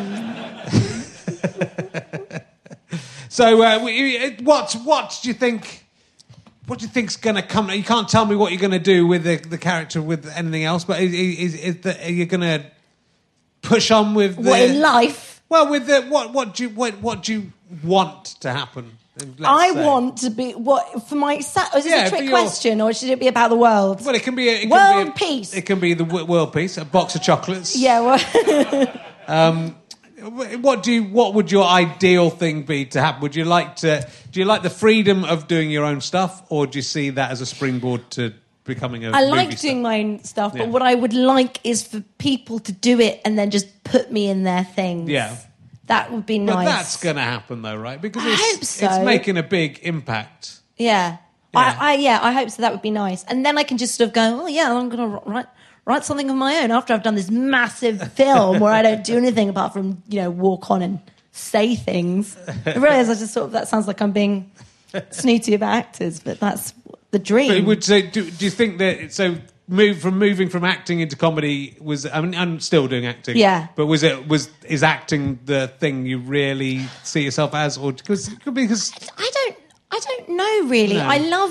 So, what do you think? What do you think's going to come? You can't tell me what you're going to do with the character with anything else, but are you going to push on with what in life? Well, with what do you want to happen? Want to be what for my? Is this a trick question, or should it be about the world? Well, it can be world peace. It can be the world peace. A box of chocolates. Yeah. Well. What would your ideal thing be to happen? Do you like the freedom of doing your own stuff, or do you see that as a springboard to becoming a? I like doing my own stuff, but what I would like is for people to do it and then just put me in their things. Yeah. That would be nice. But that's going to happen, though, right? Because I hope so. It's making a big impact. Yeah. I hope so. That would be nice. And then I can just sort of go, oh, yeah, I'm going to write something of my own after I've done this massive film where I don't do anything apart from, walk on and say things. I realise that sounds like I'm being snooty about actors, but that's the dream. But do you think that... moving from acting into comedy I'm still doing acting. Yeah. But is acting the thing you really see yourself as, or because I don't know really. No.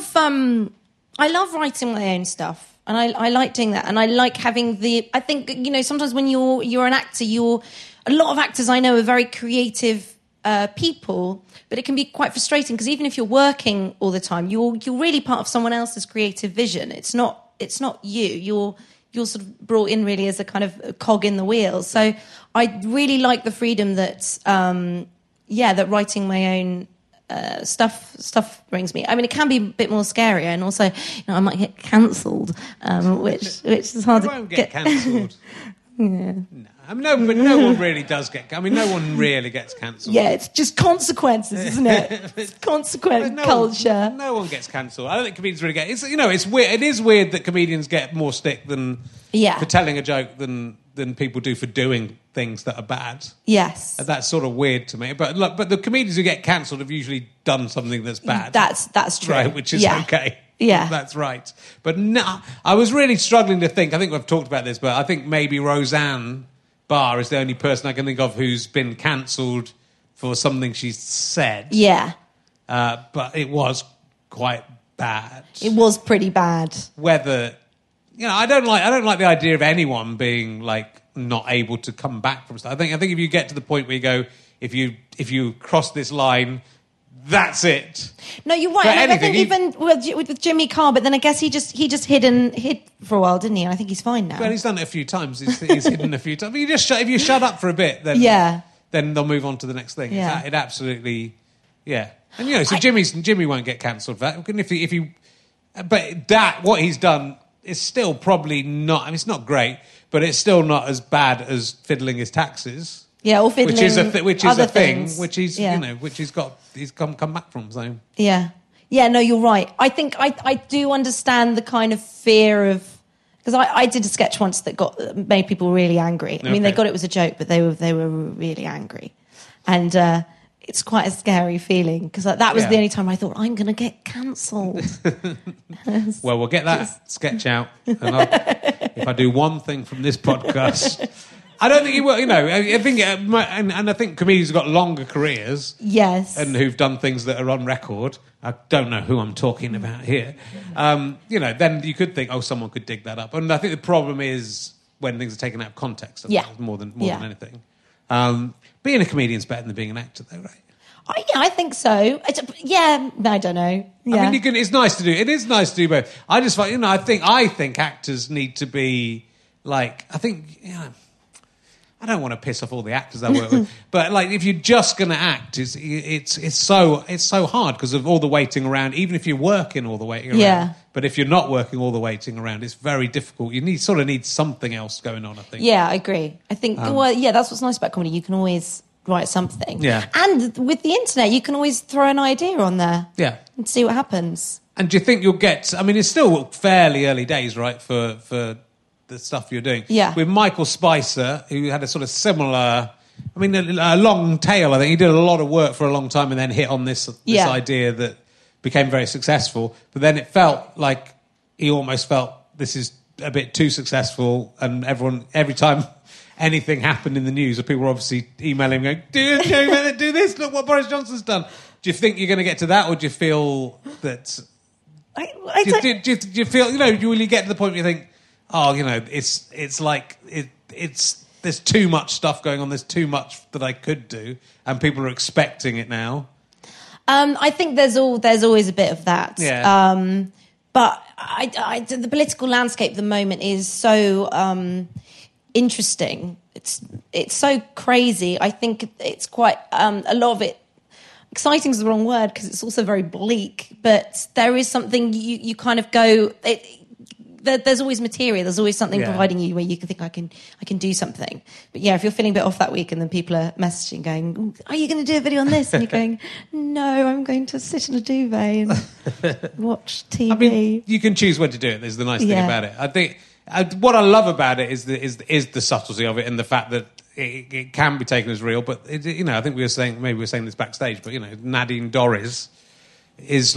I love writing my own stuff, and I like doing that, and I like having I think sometimes when you're an actor, a lot of actors I know are very creative people, but it can be quite frustrating because even if you're working all the time, you're really part of someone else's creative vision. It's not you. You're sort of brought in really as a kind of a cog in the wheel. So I really like the freedom that that writing my own stuff brings me. I mean, it can be a bit more scary, and also I might get cancelled, which is hard to get cancelled. Yeah. No. But no one really does get... no one really gets cancelled. Yeah, it's just consequences, isn't it? It's consequent culture. No one gets cancelled. I don't think comedians really get... It's weird. It is weird that comedians get more stick for telling a joke than people do for doing things that are bad. Yes. That's sort of weird to me. But the comedians who get cancelled have usually done something that's bad. That's true. Right, which is okay. Yeah. That's right. But no, I was really struggling to think... I think we've talked about this, but I think maybe Roseanne Barr is the only person I can think of who's been cancelled for something she's said. Yeah. But it was quite bad. It was pretty bad. Whether, I don't like the idea of anyone being like not able to come back from stuff. I think if you get to the point where you go, if you cross this line, that's it. No, you're right. And I think even with Jimmy Carr, but then I guess he just hid for a while, didn't he? And I think he's fine now. Well, he's done it a few times. He's hidden a few times. But if you shut up for a bit, then then they'll move on to the next thing. Yeah. It absolutely, yeah. And so Jimmy won't get cancelled for that. But what he's done is still probably not. I mean, it's not great, but it's still not as bad as fiddling his taxes. Yeah, or fiddling which is a thing, things. which he's he's come back from. So yeah, no, you're right. I think I do understand the kind of fear of, because I did a sketch once that made people really angry. I mean, they got it was a joke, but they were really angry, and it's quite a scary feeling because that was the only time I thought I'm going to get cancelled. Well, we'll get that sketch out, and if I do one thing from this podcast. I don't think he will. I think, and I think comedians have got longer careers. Yes, and who've done things that are on record. I don't know who I'm talking about here. Then you could think, someone could dig that up. And I think the problem is when things are taken out of context. More than anything. Being a comedian's better than being an actor, though, right? I think so. I don't know. Yeah. I mean, it's nice to do. It is nice to do both. I just find, I think actors need to be like. I don't want to piss off all the actors I work with, but like if you're just going to act, it's so hard because of all the waiting around. Even if you're working all the waiting around, but if you're not working all the waiting around, it's very difficult. You need something else going on. I think. Yeah, I agree. I think that's what's nice about comedy. You can always write something. Yeah, and with the internet, you can always throw an idea on there. Yeah, and see what happens. And do you think you'll get? I mean, it's still fairly early days, right? For the stuff you're doing. Yeah. With Michael Spicer, who had a sort of similar, a long tail, I think. He did a lot of work for a long time and then hit on this idea that became very successful. But then it felt like he almost felt this is a bit too successful, and every time anything happened in the news, people were obviously emailing him going, do this, look what Boris Johnson's done. Do you think you're going to get to that, or do you feel that... Do you feel, you really get to the point where you think, it's like there's too much stuff going on. There's too much that I could do, and people are expecting it now. I think there's always a bit of that. Yeah. But the political landscape at the moment is so interesting. It's so crazy. I think it's quite a lot of it. Exciting is the wrong word because it's also very bleak. But there is something you kind of go. There's always material. There's always something providing you where you can think I can do something. But yeah, if you're feeling a bit off that week and then people are messaging going, "Are you going to do a video on this?" and you're going, "No, I'm going to sit in a duvet and watch TV." I mean, you can choose when to do it. There's the nice thing about it. I think what I love about it is the subtlety of it and the fact that it can be taken as real. But I think we were saying this backstage. But Nadine Dorries. Is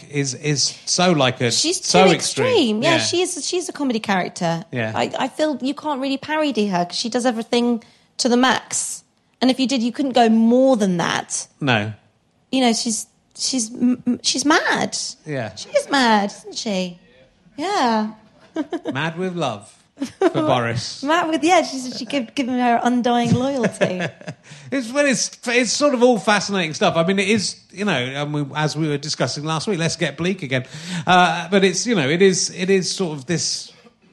so like a she's so too extreme. Yeah, she's a comedy character. Yeah, I feel you can't really parody her because she does everything to the max. And if you did, you couldn't go more than that. No, she's mad. Yeah, she is mad, isn't she? Yeah, mad with love for Boris. Mad with she given her undying loyalty. It's sort of all fascinating stuff. I mean, it is, as we were discussing last week, let's get bleak again. But it's, it is sort of this,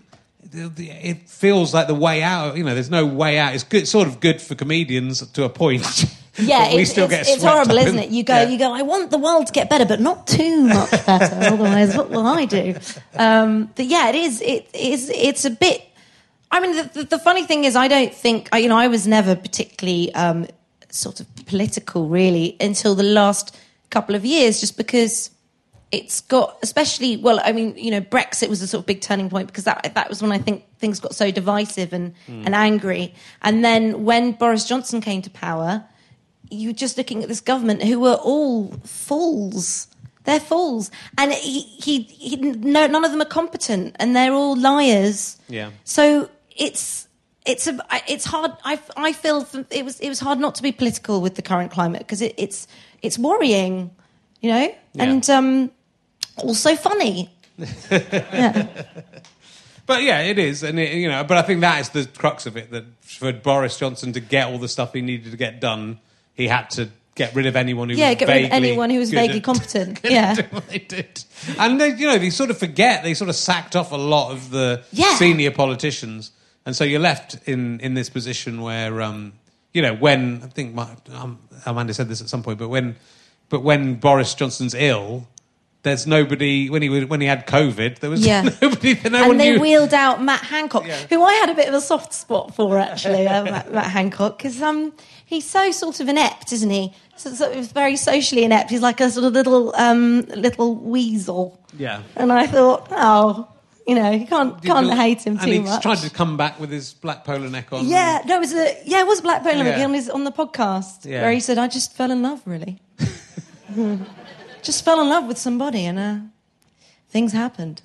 it feels like the way out, there's no way out. It's good, sort of good for comedians to a point. Yeah, it's horrible, isn't it? You go, I want the world to get better, but not too much better. Otherwise, what will I do? But yeah, it's a bit... I mean, the funny thing is, I don't think... I was never particularly sort of political, really, until the last couple of years, just because it's got... Especially, Brexit was a sort of big turning point, because that was when I think things got so divisive and angry. And then when Boris Johnson came to power, you're just looking at this government who were all fools. They're fools. And none of them are competent, and they're all liars. Yeah. So it's it's hard. I feel it was hard not to be political with the current climate because it's worrying, you know, and also funny. Yeah. But yeah, it is, and but I think that is the crux of it. That for Boris Johnson to get all the stuff he needed to get done, he had to get rid of anyone who was vaguely competent. Yeah, do what they did, and they sort of forget they sort of sacked off a lot of the senior politicians, and so you're left in this position where when I think Amanda said this at some point, but when Boris Johnson's ill. There's nobody when he had COVID. There was nobody. No one they knew. wheeled out Matt Hancock, who I had a bit of a soft spot for actually. Matt Hancock, because he's so sort of inept, isn't he? So very socially inept. He's like a sort of little weasel. Yeah. And I thought, you can't hate him too much. And he's tried to come back with his black polo neck on. Yeah, no, it was black polo neck on the podcast where he said, "I just fell in love, really." Just fell in love with somebody and things happened.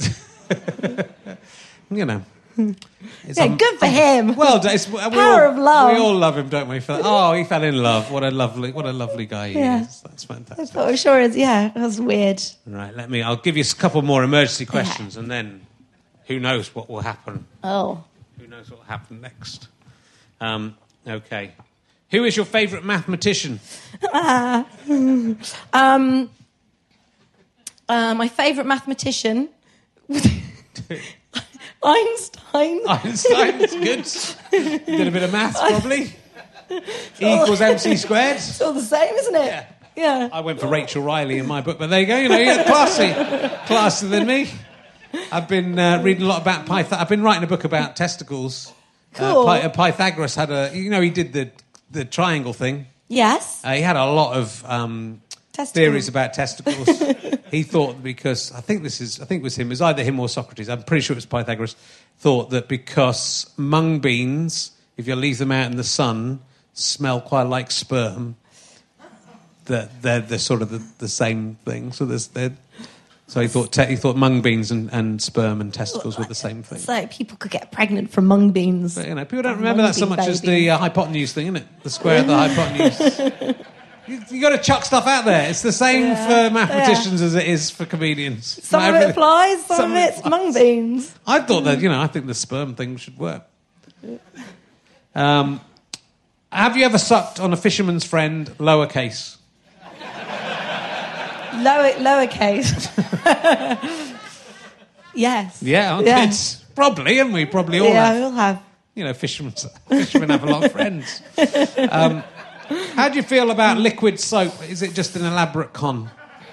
Good for him. Well, Power of love. We all love him, don't we? He fell in love. What a lovely guy he is. That's fantastic. I'm sure it was weird. Right, I'll give you a couple more emergency questions and then who knows what will happen. Oh. Who knows what will happen next. Okay. Who is your favourite mathematician? My favourite mathematician, Einstein. Einstein's good. Did a bit of maths, probably. E equals MC squared. It's all the same, isn't it? Yeah. I went for Rachel Riley in my book, but there you go. Classier than me. I've been reading a lot about Pythagoras. I've been writing a book about testicles. Cool. Pythagoras had he did the triangle thing. Yes. He had a lot of theories about testicles. He thought because I think it was him. It was either him or Socrates. I'm pretty sure it was Pythagoras. Thought that because mung beans, if you leave them out in the sun, smell quite like sperm. That they're the sort of the same thing. So he thought mung beans and sperm and testicles were the same thing. So people could get pregnant from mung beans. But, people don't remember that so much as the hypotenuse thing, isn't it? The square of the hypotenuse. You got to chuck stuff out there. It's the same for mathematicians as it is for comedians. Some of it applies, some of it's mung beans. I thought that, I think the sperm thing should work. Have you ever sucked on a fisherman's friend, lowercase? Lowercase. Yes. Yeah, it's probably, haven't we? Probably all have. Yeah, we all have. Fishermen have a lot of friends. How do you feel about liquid soap? Is it just an elaborate con?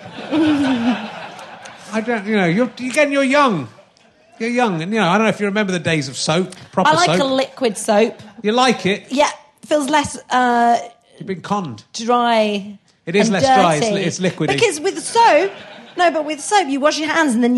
I don't, you're young. You're young, and I don't know if you remember the days of soap, proper soap. I like a liquid soap. You like it? Yeah, feels less. You've been conned. Dry. It is less dirty. dry. It's liquidy. Because with soap, with soap, you wash your hands and then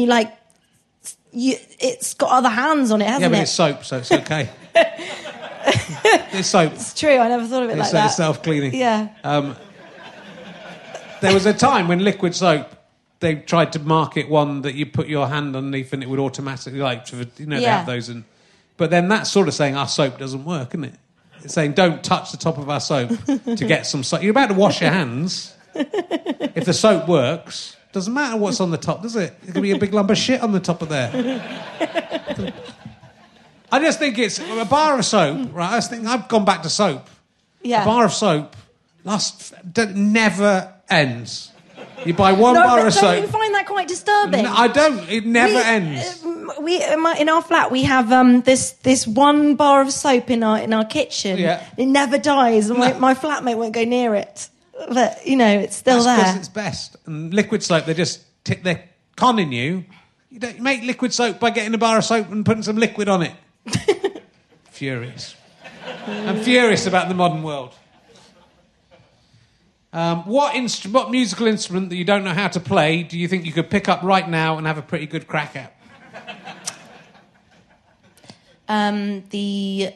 it's got other hands on it, hasn't it? Yeah, but it's soap, so it's okay. It's soap. It's true. I never thought of it like that. It's self-cleaning. Yeah. There was a time when liquid soap, they tried to market one that you put your hand underneath and it would automatically, they have those. But then that's sort of saying our soap doesn't work, isn't it? It's saying don't touch the top of our soap to get some soap. You're about to wash your hands. If the soap works, doesn't matter what's on the top, does it? There's going to be a big lump of shit on the top of there. I just think it's a bar of soap, right? I've gone back to soap. Yeah. A bar of soap never ends. You buy one bar of soap. Don't you find that quite disturbing? No, I don't. It never ends. In our flat we have this one bar of soap in our kitchen. Yeah. It never dies, and my flatmate won't go near it. But it's still there. That's because it's best. And liquid soap, they're conning you. You don't make liquid soap by getting a bar of soap and putting some liquid on it. Furious. I'm furious about the modern world. What musical instrument that you don't know how to play do you think you could pick up right now and have a pretty good crack at? The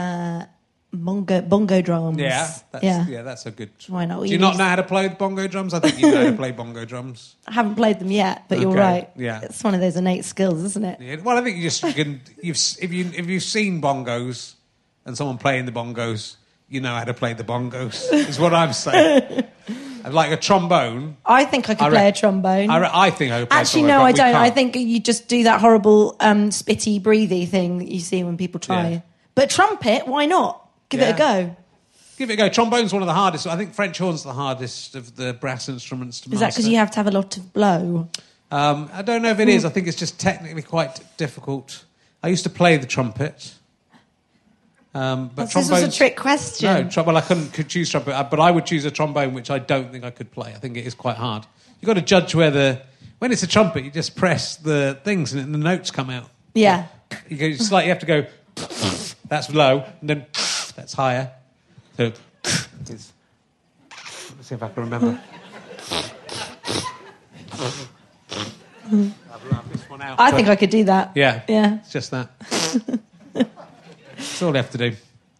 bongo drums. Yeah, that's a good... Why not? Do you not know how to play the bongo drums? I think you know how to play bongo drums. I haven't played them yet, but you're right. Yeah. It's one of those innate skills, isn't it? Yeah. Well, I think you can... If you've seen bongos and someone playing the bongos, you know how to play the bongos, is what I'm saying. Like a trombone. I think I could play a trombone. I think I could play Actually, a trombone. no, I but don't. we I can't. think you just do that horrible spitty, breathy thing that you see when people try. Yeah. But trumpet, why not? Give it a go. Give it a go. Trombone's one of the hardest. I think French horn's the hardest of the brass instruments to master. Is that because you have to have a lot of blow? I don't know if it is. I think it's just technically quite difficult. I used to play the trumpet. But This was a trick question. No, well, I could choose trumpet, but I would choose a trombone, which I don't think I could play. I think it is quite hard. You've got to judge when it's a trumpet, you just press the things and the notes come out. Yeah. You have to go, that's low, and then that's higher. So, let's see if I can remember. I've missed one out. I think I could do that. Yeah. Yeah. It's just that. That's all you have to do.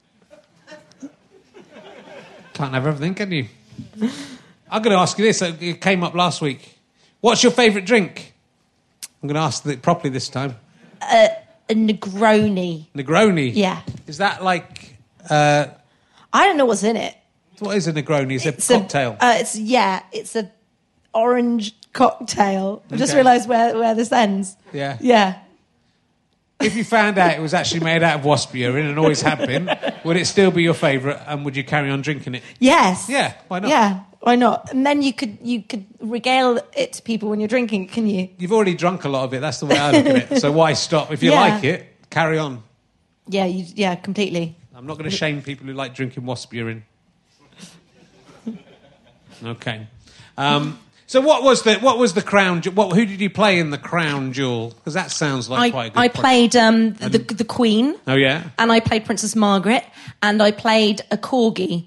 Can't have everything, can you? I'm going to ask you this. It came up last week. What's your favourite drink? I'm going to ask it properly this time. A Negroni. Negroni? Yeah. Is that like... I don't know what's in it. What is a Negroni? It's a cocktail. It's a orange cocktail. I just Okay. realised where this ends. Yeah. Yeah. If you found out it was actually made out of wasp urine and always had been, would it still be your favourite and would you carry on drinking it? Yes. Yeah, why not? Yeah, why not? And then you could regale it to people when you're drinking, can you? You've already drunk a lot of it, that's the way I look at it. So why stop? If you Yeah. like it, carry on. Yeah, completely. I'm not going to shame people who like drinking wasp urine. Okay. So what was the crown? Who did you play in the crown jewel? Because that sounds like quite a good. I played the Queen. Oh yeah. And I played Princess Margaret, and I played a corgi.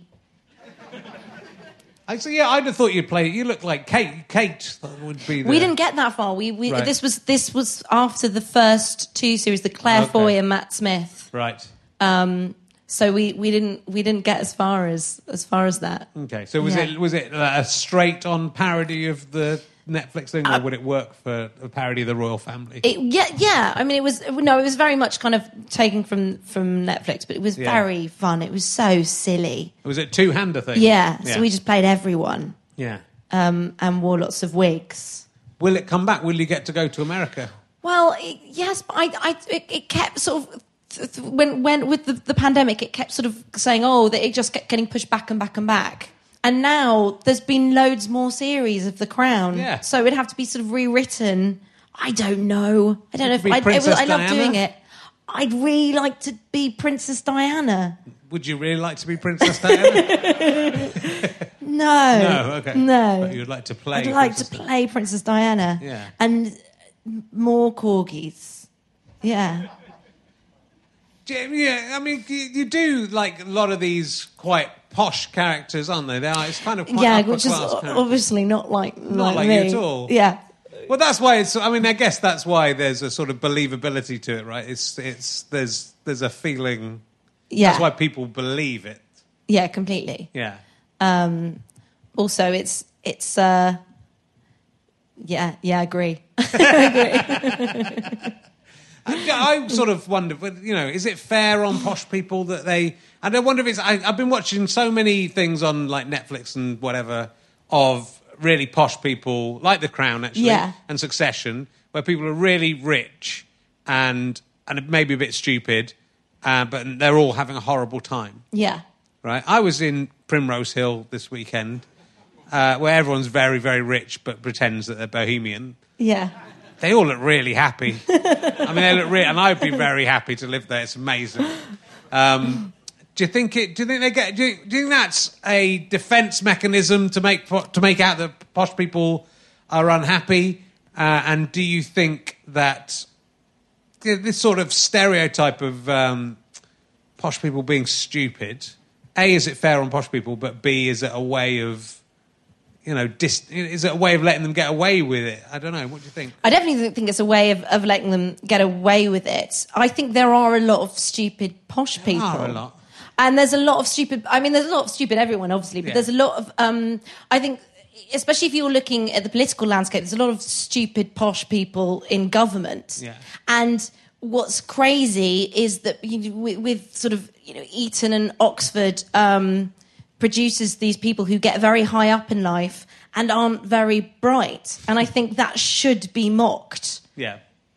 I'd have thought you'd play. You look like Kate. Kate would be. We didn't get that far. Right. This was after the first two series, the Claire Foy and Matt Smith. Right. So we didn't get as far as that. Okay. So was it a straight on parody of the Netflix thing, or would it work for a parody of the royal family? Yeah. I mean, it was very much kind of taken from Netflix, but it was very fun. It was so silly. Was it a two-hander thing? Yeah. So we just played everyone. Yeah. And wore lots of wigs. Will it come back? Will you get to go to America? Well, yes, but it kept sort of when with the pandemic, it kept sort of saying, that it just kept getting pushed back and back and back. And now there's been loads more series of The Crown. Yeah. So it'd have to be sort of rewritten. I don't know if I love doing it. I'd really like to be Princess Diana. Would you really like to be Princess Diana? No. Okay. No. But you'd like to play I'd like to play Princess Diana. Yeah. And more corgis. Yeah. Yeah, I mean, you do like a lot of these quite posh characters, aren't they? It's kind of quite upper which is class characters. obviously not like Not like like me. you at all. Yeah. Well, that's why it's. I mean, I guess that's why there's a sort of believability to it, right? There's a feeling. Yeah. That's why people believe it. Yeah, completely. Yeah. Also, it's yeah, I agree. I sort of wonder, is it fair on posh people that they... And I wonder if it's... I've been watching so many things on like Netflix and whatever of really posh people, like The Crown, actually, and Succession, where people are really rich and maybe a bit stupid, but they're all having a horrible time. Yeah. Right? I was in Primrose Hill this weekend, where everyone's very, very rich but pretends that they're bohemian. Yeah. They all look really happy. I mean, they look really... And I'd be very happy to live there. It's amazing. Do you think that's a defence mechanism to make out that posh people are unhappy? And do you think that this sort of stereotype of posh people being stupid, A, is it fair on posh people, but B, is it a way of... is it a way of letting them get away with it? I don't know. What do you think? I definitely think it's a way of letting them get away with it. I think there are a lot of stupid posh people. There are a lot. And there's a lot of stupid... I mean, there's a lot of stupid everyone, obviously, but there's a lot of... I think, especially if you're looking at the political landscape, there's a lot of stupid posh people in government. Yeah. And what's crazy is that with sort of Eton and Oxford produces these people who get very high up in life and aren't very bright, and I think that should be mocked. Yeah.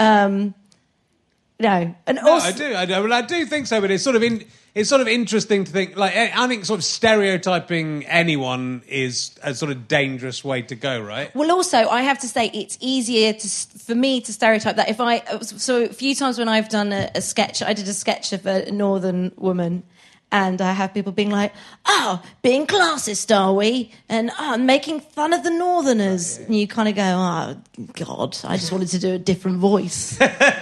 No, and no, also, I do think so, but it's sort of interesting to think. Like, I think sort of stereotyping anyone is a sort of dangerous way to go, right? Well, also, I have to say it's easier for me to stereotype that so a few times when I've done a sketch, I did a sketch of a northern woman. And I have people being like, being classist, are we? And making fun of the Northerners. And you kind of go, oh, God, I just wanted to do a different voice.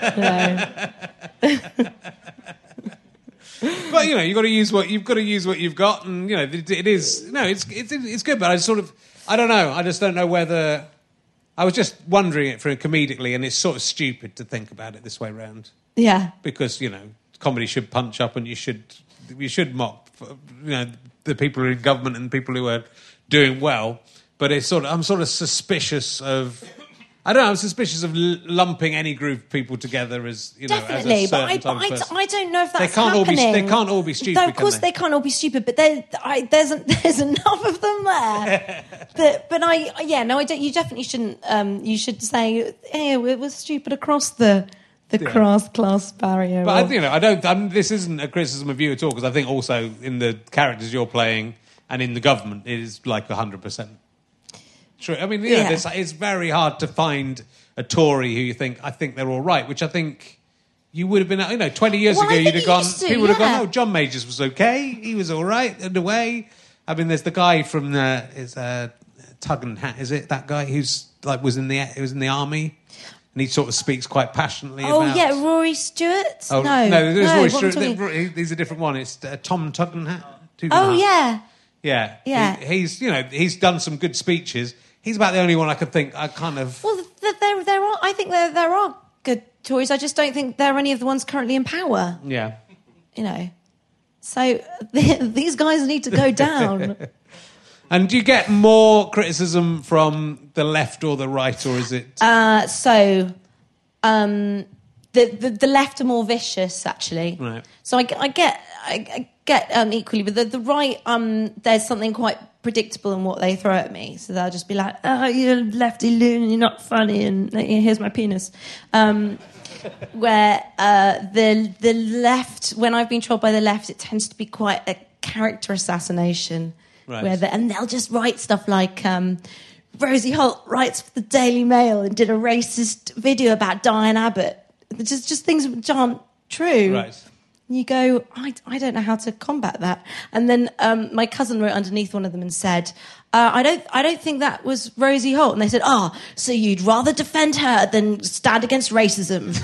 But, you've got to use what you've got. And, it's good. But I don't know. I just don't know whether... I was just wondering it comedically, and it's sort of stupid to think about it this way round. Yeah. Because, comedy should punch up, and you should mock, the people who are in government and the people who are doing well. But I'm sort of suspicious of. I don't know. I'm suspicious of lumping any group of people together as definitely. As a certain type of person. I don't know if that's happening. They can't all be stupid. No, of course they can't all be stupid. But there's enough of them there. I don't. You definitely shouldn't. You should say, hey, we're stupid across the class barrier. But I don't. This isn't a criticism of you at all, because I think also in the characters you're playing and in the government, it is like 100% true. I mean, it's very hard to find a Tory who you think, I think they're all right, which I think you would have been. 20 years ago, you'd have gone. People would have gone, oh, John Majors was okay. He was all right in a way. I mean, there's the guy from Tug and Hat. Is it that guy who's was in the army? And he sort of speaks quite passionately about... Oh, yeah, Rory Stewart? Oh, no, there's Rory Stewart. He's a different one. It's Tom Tugendhat. Yeah. Yeah. He's done some good speeches. He's about the only one I could think I kind of... Well, I think there are good Tories. I just don't think there are any of the ones currently in power. Yeah. So these guys need to go down. And do you get more criticism from the left or the right, or is it? The left are more vicious, actually. Right. So I get equally, but the right, there's something quite predictable in what they throw at me. So they'll just be like, "Oh, you're a lefty loon, and you're not funny, and here's my penis." Where the left, when I've been trolled by the left, it tends to be quite a character assassination. Right. And they'll just write stuff like Rosie Holt writes for the Daily Mail and did a racist video about Diane Abbott. Just things which aren't true. Right. And you go, I don't know how to combat that. And then my cousin wrote underneath one of them and said, I don't think that was Rosie Holt. And they said, so you'd rather defend her than stand against racism.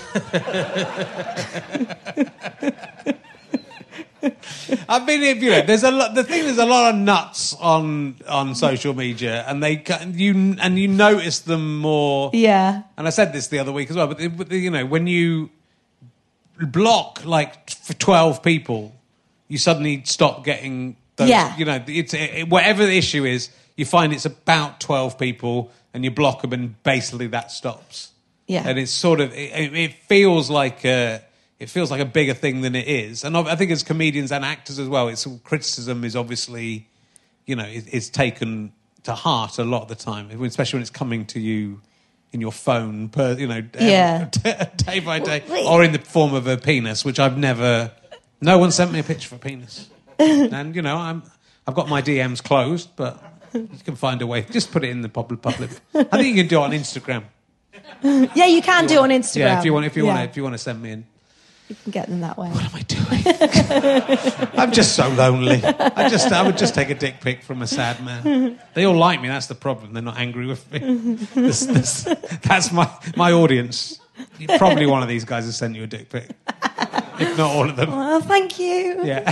I mean, there's a lot. The thing is, a lot of nuts on social media, and you notice them more. Yeah. And I said this the other week as well. But when you block for 12 people, you suddenly stop getting those. Yeah. It's whatever the issue is, you find it's about 12 people, and you block them, and basically that stops. Yeah. And it's sort of it feels like a bigger thing than it is. And I think as comedians and actors as well, criticism is obviously, is taken to heart a lot of the time, especially when it's coming to you in your phone, day by day, or in the form of a penis, which no one sent me a picture of a penis. And, I've got my DMs closed, but you can find a way. Just put it in the public. I think you can do it on Instagram. Yeah, you can do it on Instagram. Yeah, if you want to send me in. You can get them that way. What am I doing? I'm just so lonely. I would just take a dick pic from a sad man. They all like me. That's the problem. They're not angry with me. That's my audience. Probably one of these guys has sent you a dick pic. If not all of them. Well, thank you. Yeah.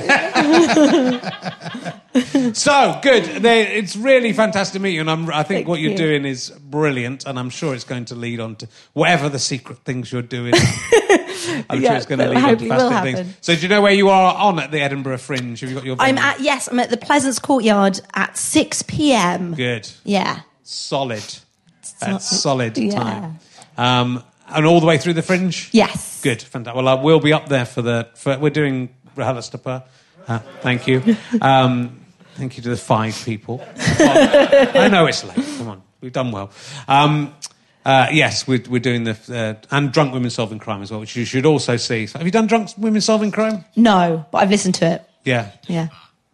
So, good. It's really fantastic to meet you, and I think what you're doing is brilliant, and I'm sure it's going to lead on to whatever the secret things you're doing. I'm sure it's going to lead on to fascinating things. So do you know where you are on at the Edinburgh Fringe? Have you got your venue? I'm at the Pleasance Courtyard at 6 p.m. Good. Yeah. Solid. That's solid time. And all the way through the Fringe? Yes. Good, fantastic. Well, we'll be up there we're doing RHLSTP. Thank you. Thank you to the 5 people. I know it's late. Come on, we've done well. Yes, we're doing and Drunk Women Solving Crime as well, which you should also see. So have you done Drunk Women Solving Crime? No, but I've listened to it. Yeah. Yeah.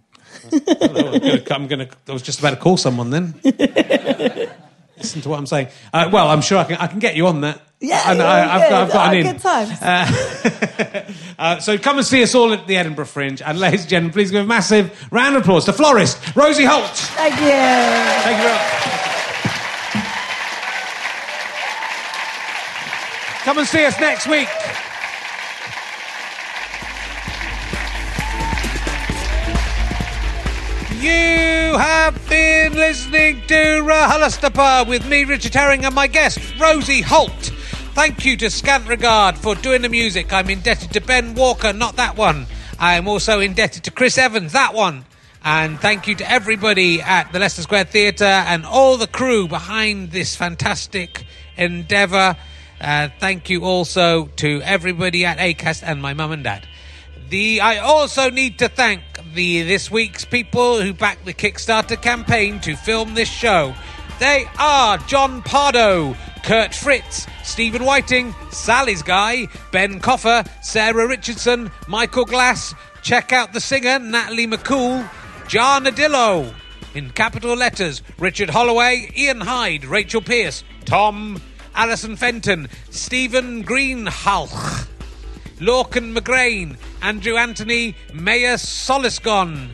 I was just about to call someone then. Listen to what I'm saying. Well, I'm sure I can get you on that. Yeah, I've got an in. Good times. So come and see us all at the Edinburgh Fringe. And ladies and gentlemen, please give a massive round of applause to florist Rosie Holt. Thank you. Thank you very much. Come and see us next week. You have been listening to RHLSTP with me, Richard Herring, and my guest, Rosie Holt. Thank you to Scant Regard for doing the music. I'm indebted to Ben Walker, not that one. I am also indebted to Chris Evans, that one. And thank you to everybody at the Leicester Square Theatre and all the crew behind this fantastic endeavour. Thank you also to everybody at Acast and my mum and dad. I also need to thank this week's people who backed the Kickstarter campaign to film this show. They are John Pardo, Kurt Fritz, Stephen Whiting, Sally's Guy, Ben Coffer, Sarah Richardson, Michael Glass. Check out the singer Natalie McCool, Jan Adillo, in capital letters, Richard Holloway, Ian Hyde, Rachel Pearce, Tom, Alison Fenton, Stephen Greenhalgh, Lorcan McGrain, Andrew Anthony, Maya Solesgon,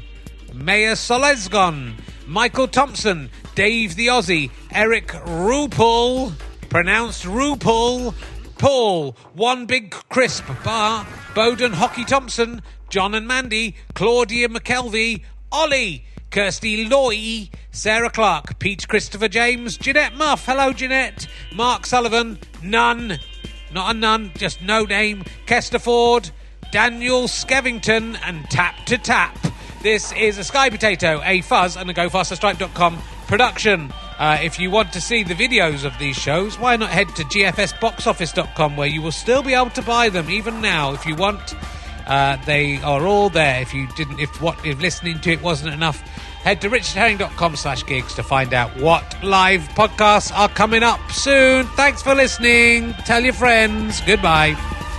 Michael Thompson, Dave the Aussie, Eric Rupel, pronounced Rupel, Paul, One Big Crisp Bar, Bowden Hockey Thompson, John and Mandy, Claudia McKelvey, Ollie, Kirsty Loy, Sarah Clark, Pete Christopher James, Jeanette Muff, hello Jeanette, Mark Sullivan, None, not a nun, just no name, Kester Ford, Daniel Skevington, and Tap to Tap. This is a Sky Potato, a Fuzz and a GoFasterStripe.com production. If you want to see the videos of these shows, why not head to gfsboxoffice.com, where you will still be able to buy them even now if you want. They are all there. If listening to it wasn't enough, head to richardherring.com/gigs to find out what live podcasts are coming up soon. Thanks for listening. Tell your friends. Goodbye.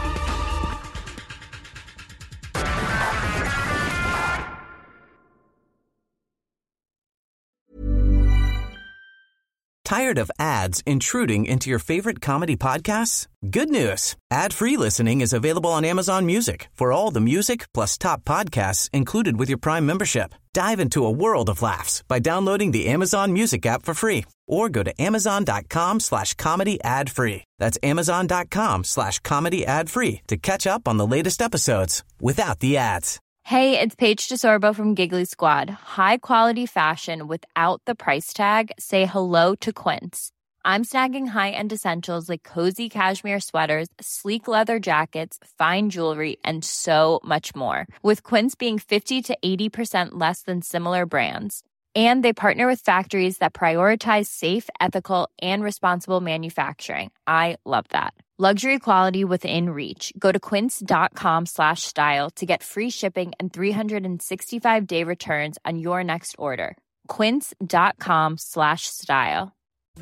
Tired of ads intruding into your favorite comedy podcasts? Good news. Ad-free listening is available on Amazon Music for all the music plus top podcasts included with your Prime membership. Dive into a world of laughs by downloading the Amazon Music app for free or go to amazon.com/comedy ad-free. That's amazon.com/comedy ad-free to catch up on the latest episodes without the ads. Hey, it's Paige DeSorbo from Giggly Squad. High quality fashion without the price tag. Say hello to Quince. I'm snagging high-end essentials like cozy cashmere sweaters, sleek leather jackets, fine jewelry, and so much more. With Quince being 50 to 80% less than similar brands. And they partner with factories that prioritize safe, ethical, and responsible manufacturing. I love that. Luxury quality within reach. Go to quince.com/style to get free shipping and 365-day returns on your next order. Quince.com/style.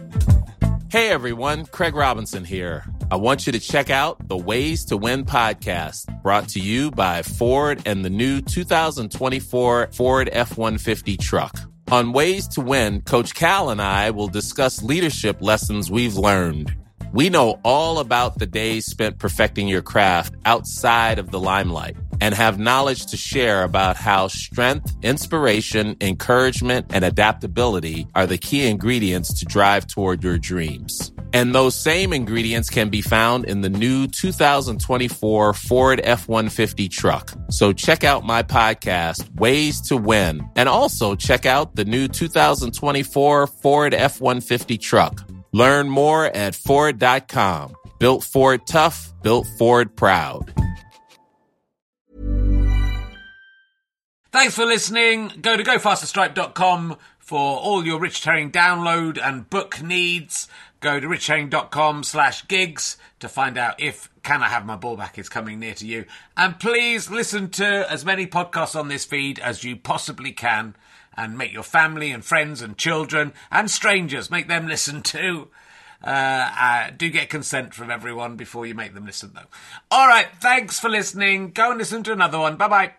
Hey everyone, Craig Robinson here. I want you to check out the Ways to Win podcast, brought to you by Ford and the new 2024 Ford F-150 truck. On Ways to Win, Coach Cal and I will discuss leadership lessons we've learned. We know all about the days spent perfecting your craft outside of the limelight and have knowledge to share about how strength, inspiration, encouragement, and adaptability are the key ingredients to drive toward your dreams. And those same ingredients can be found in the new 2024 Ford F-150 truck. So check out my podcast, Ways to Win, and also check out the new 2024 Ford F-150 truck. Learn more at Ford.com. Built Ford tough, built Ford proud. Thanks for listening. Go to gofasterstripe.com for all your Richard Herring download and book needs. Go to richardherring.com/gigs to find out if Can I Have My Ball Back is coming near to you. And please listen to as many podcasts on this feed as you possibly can, and make your family and friends and children and strangers, make them listen too. Do get consent from everyone before you make them listen, though. All right, thanks for listening. Go and listen to another one. Bye-bye.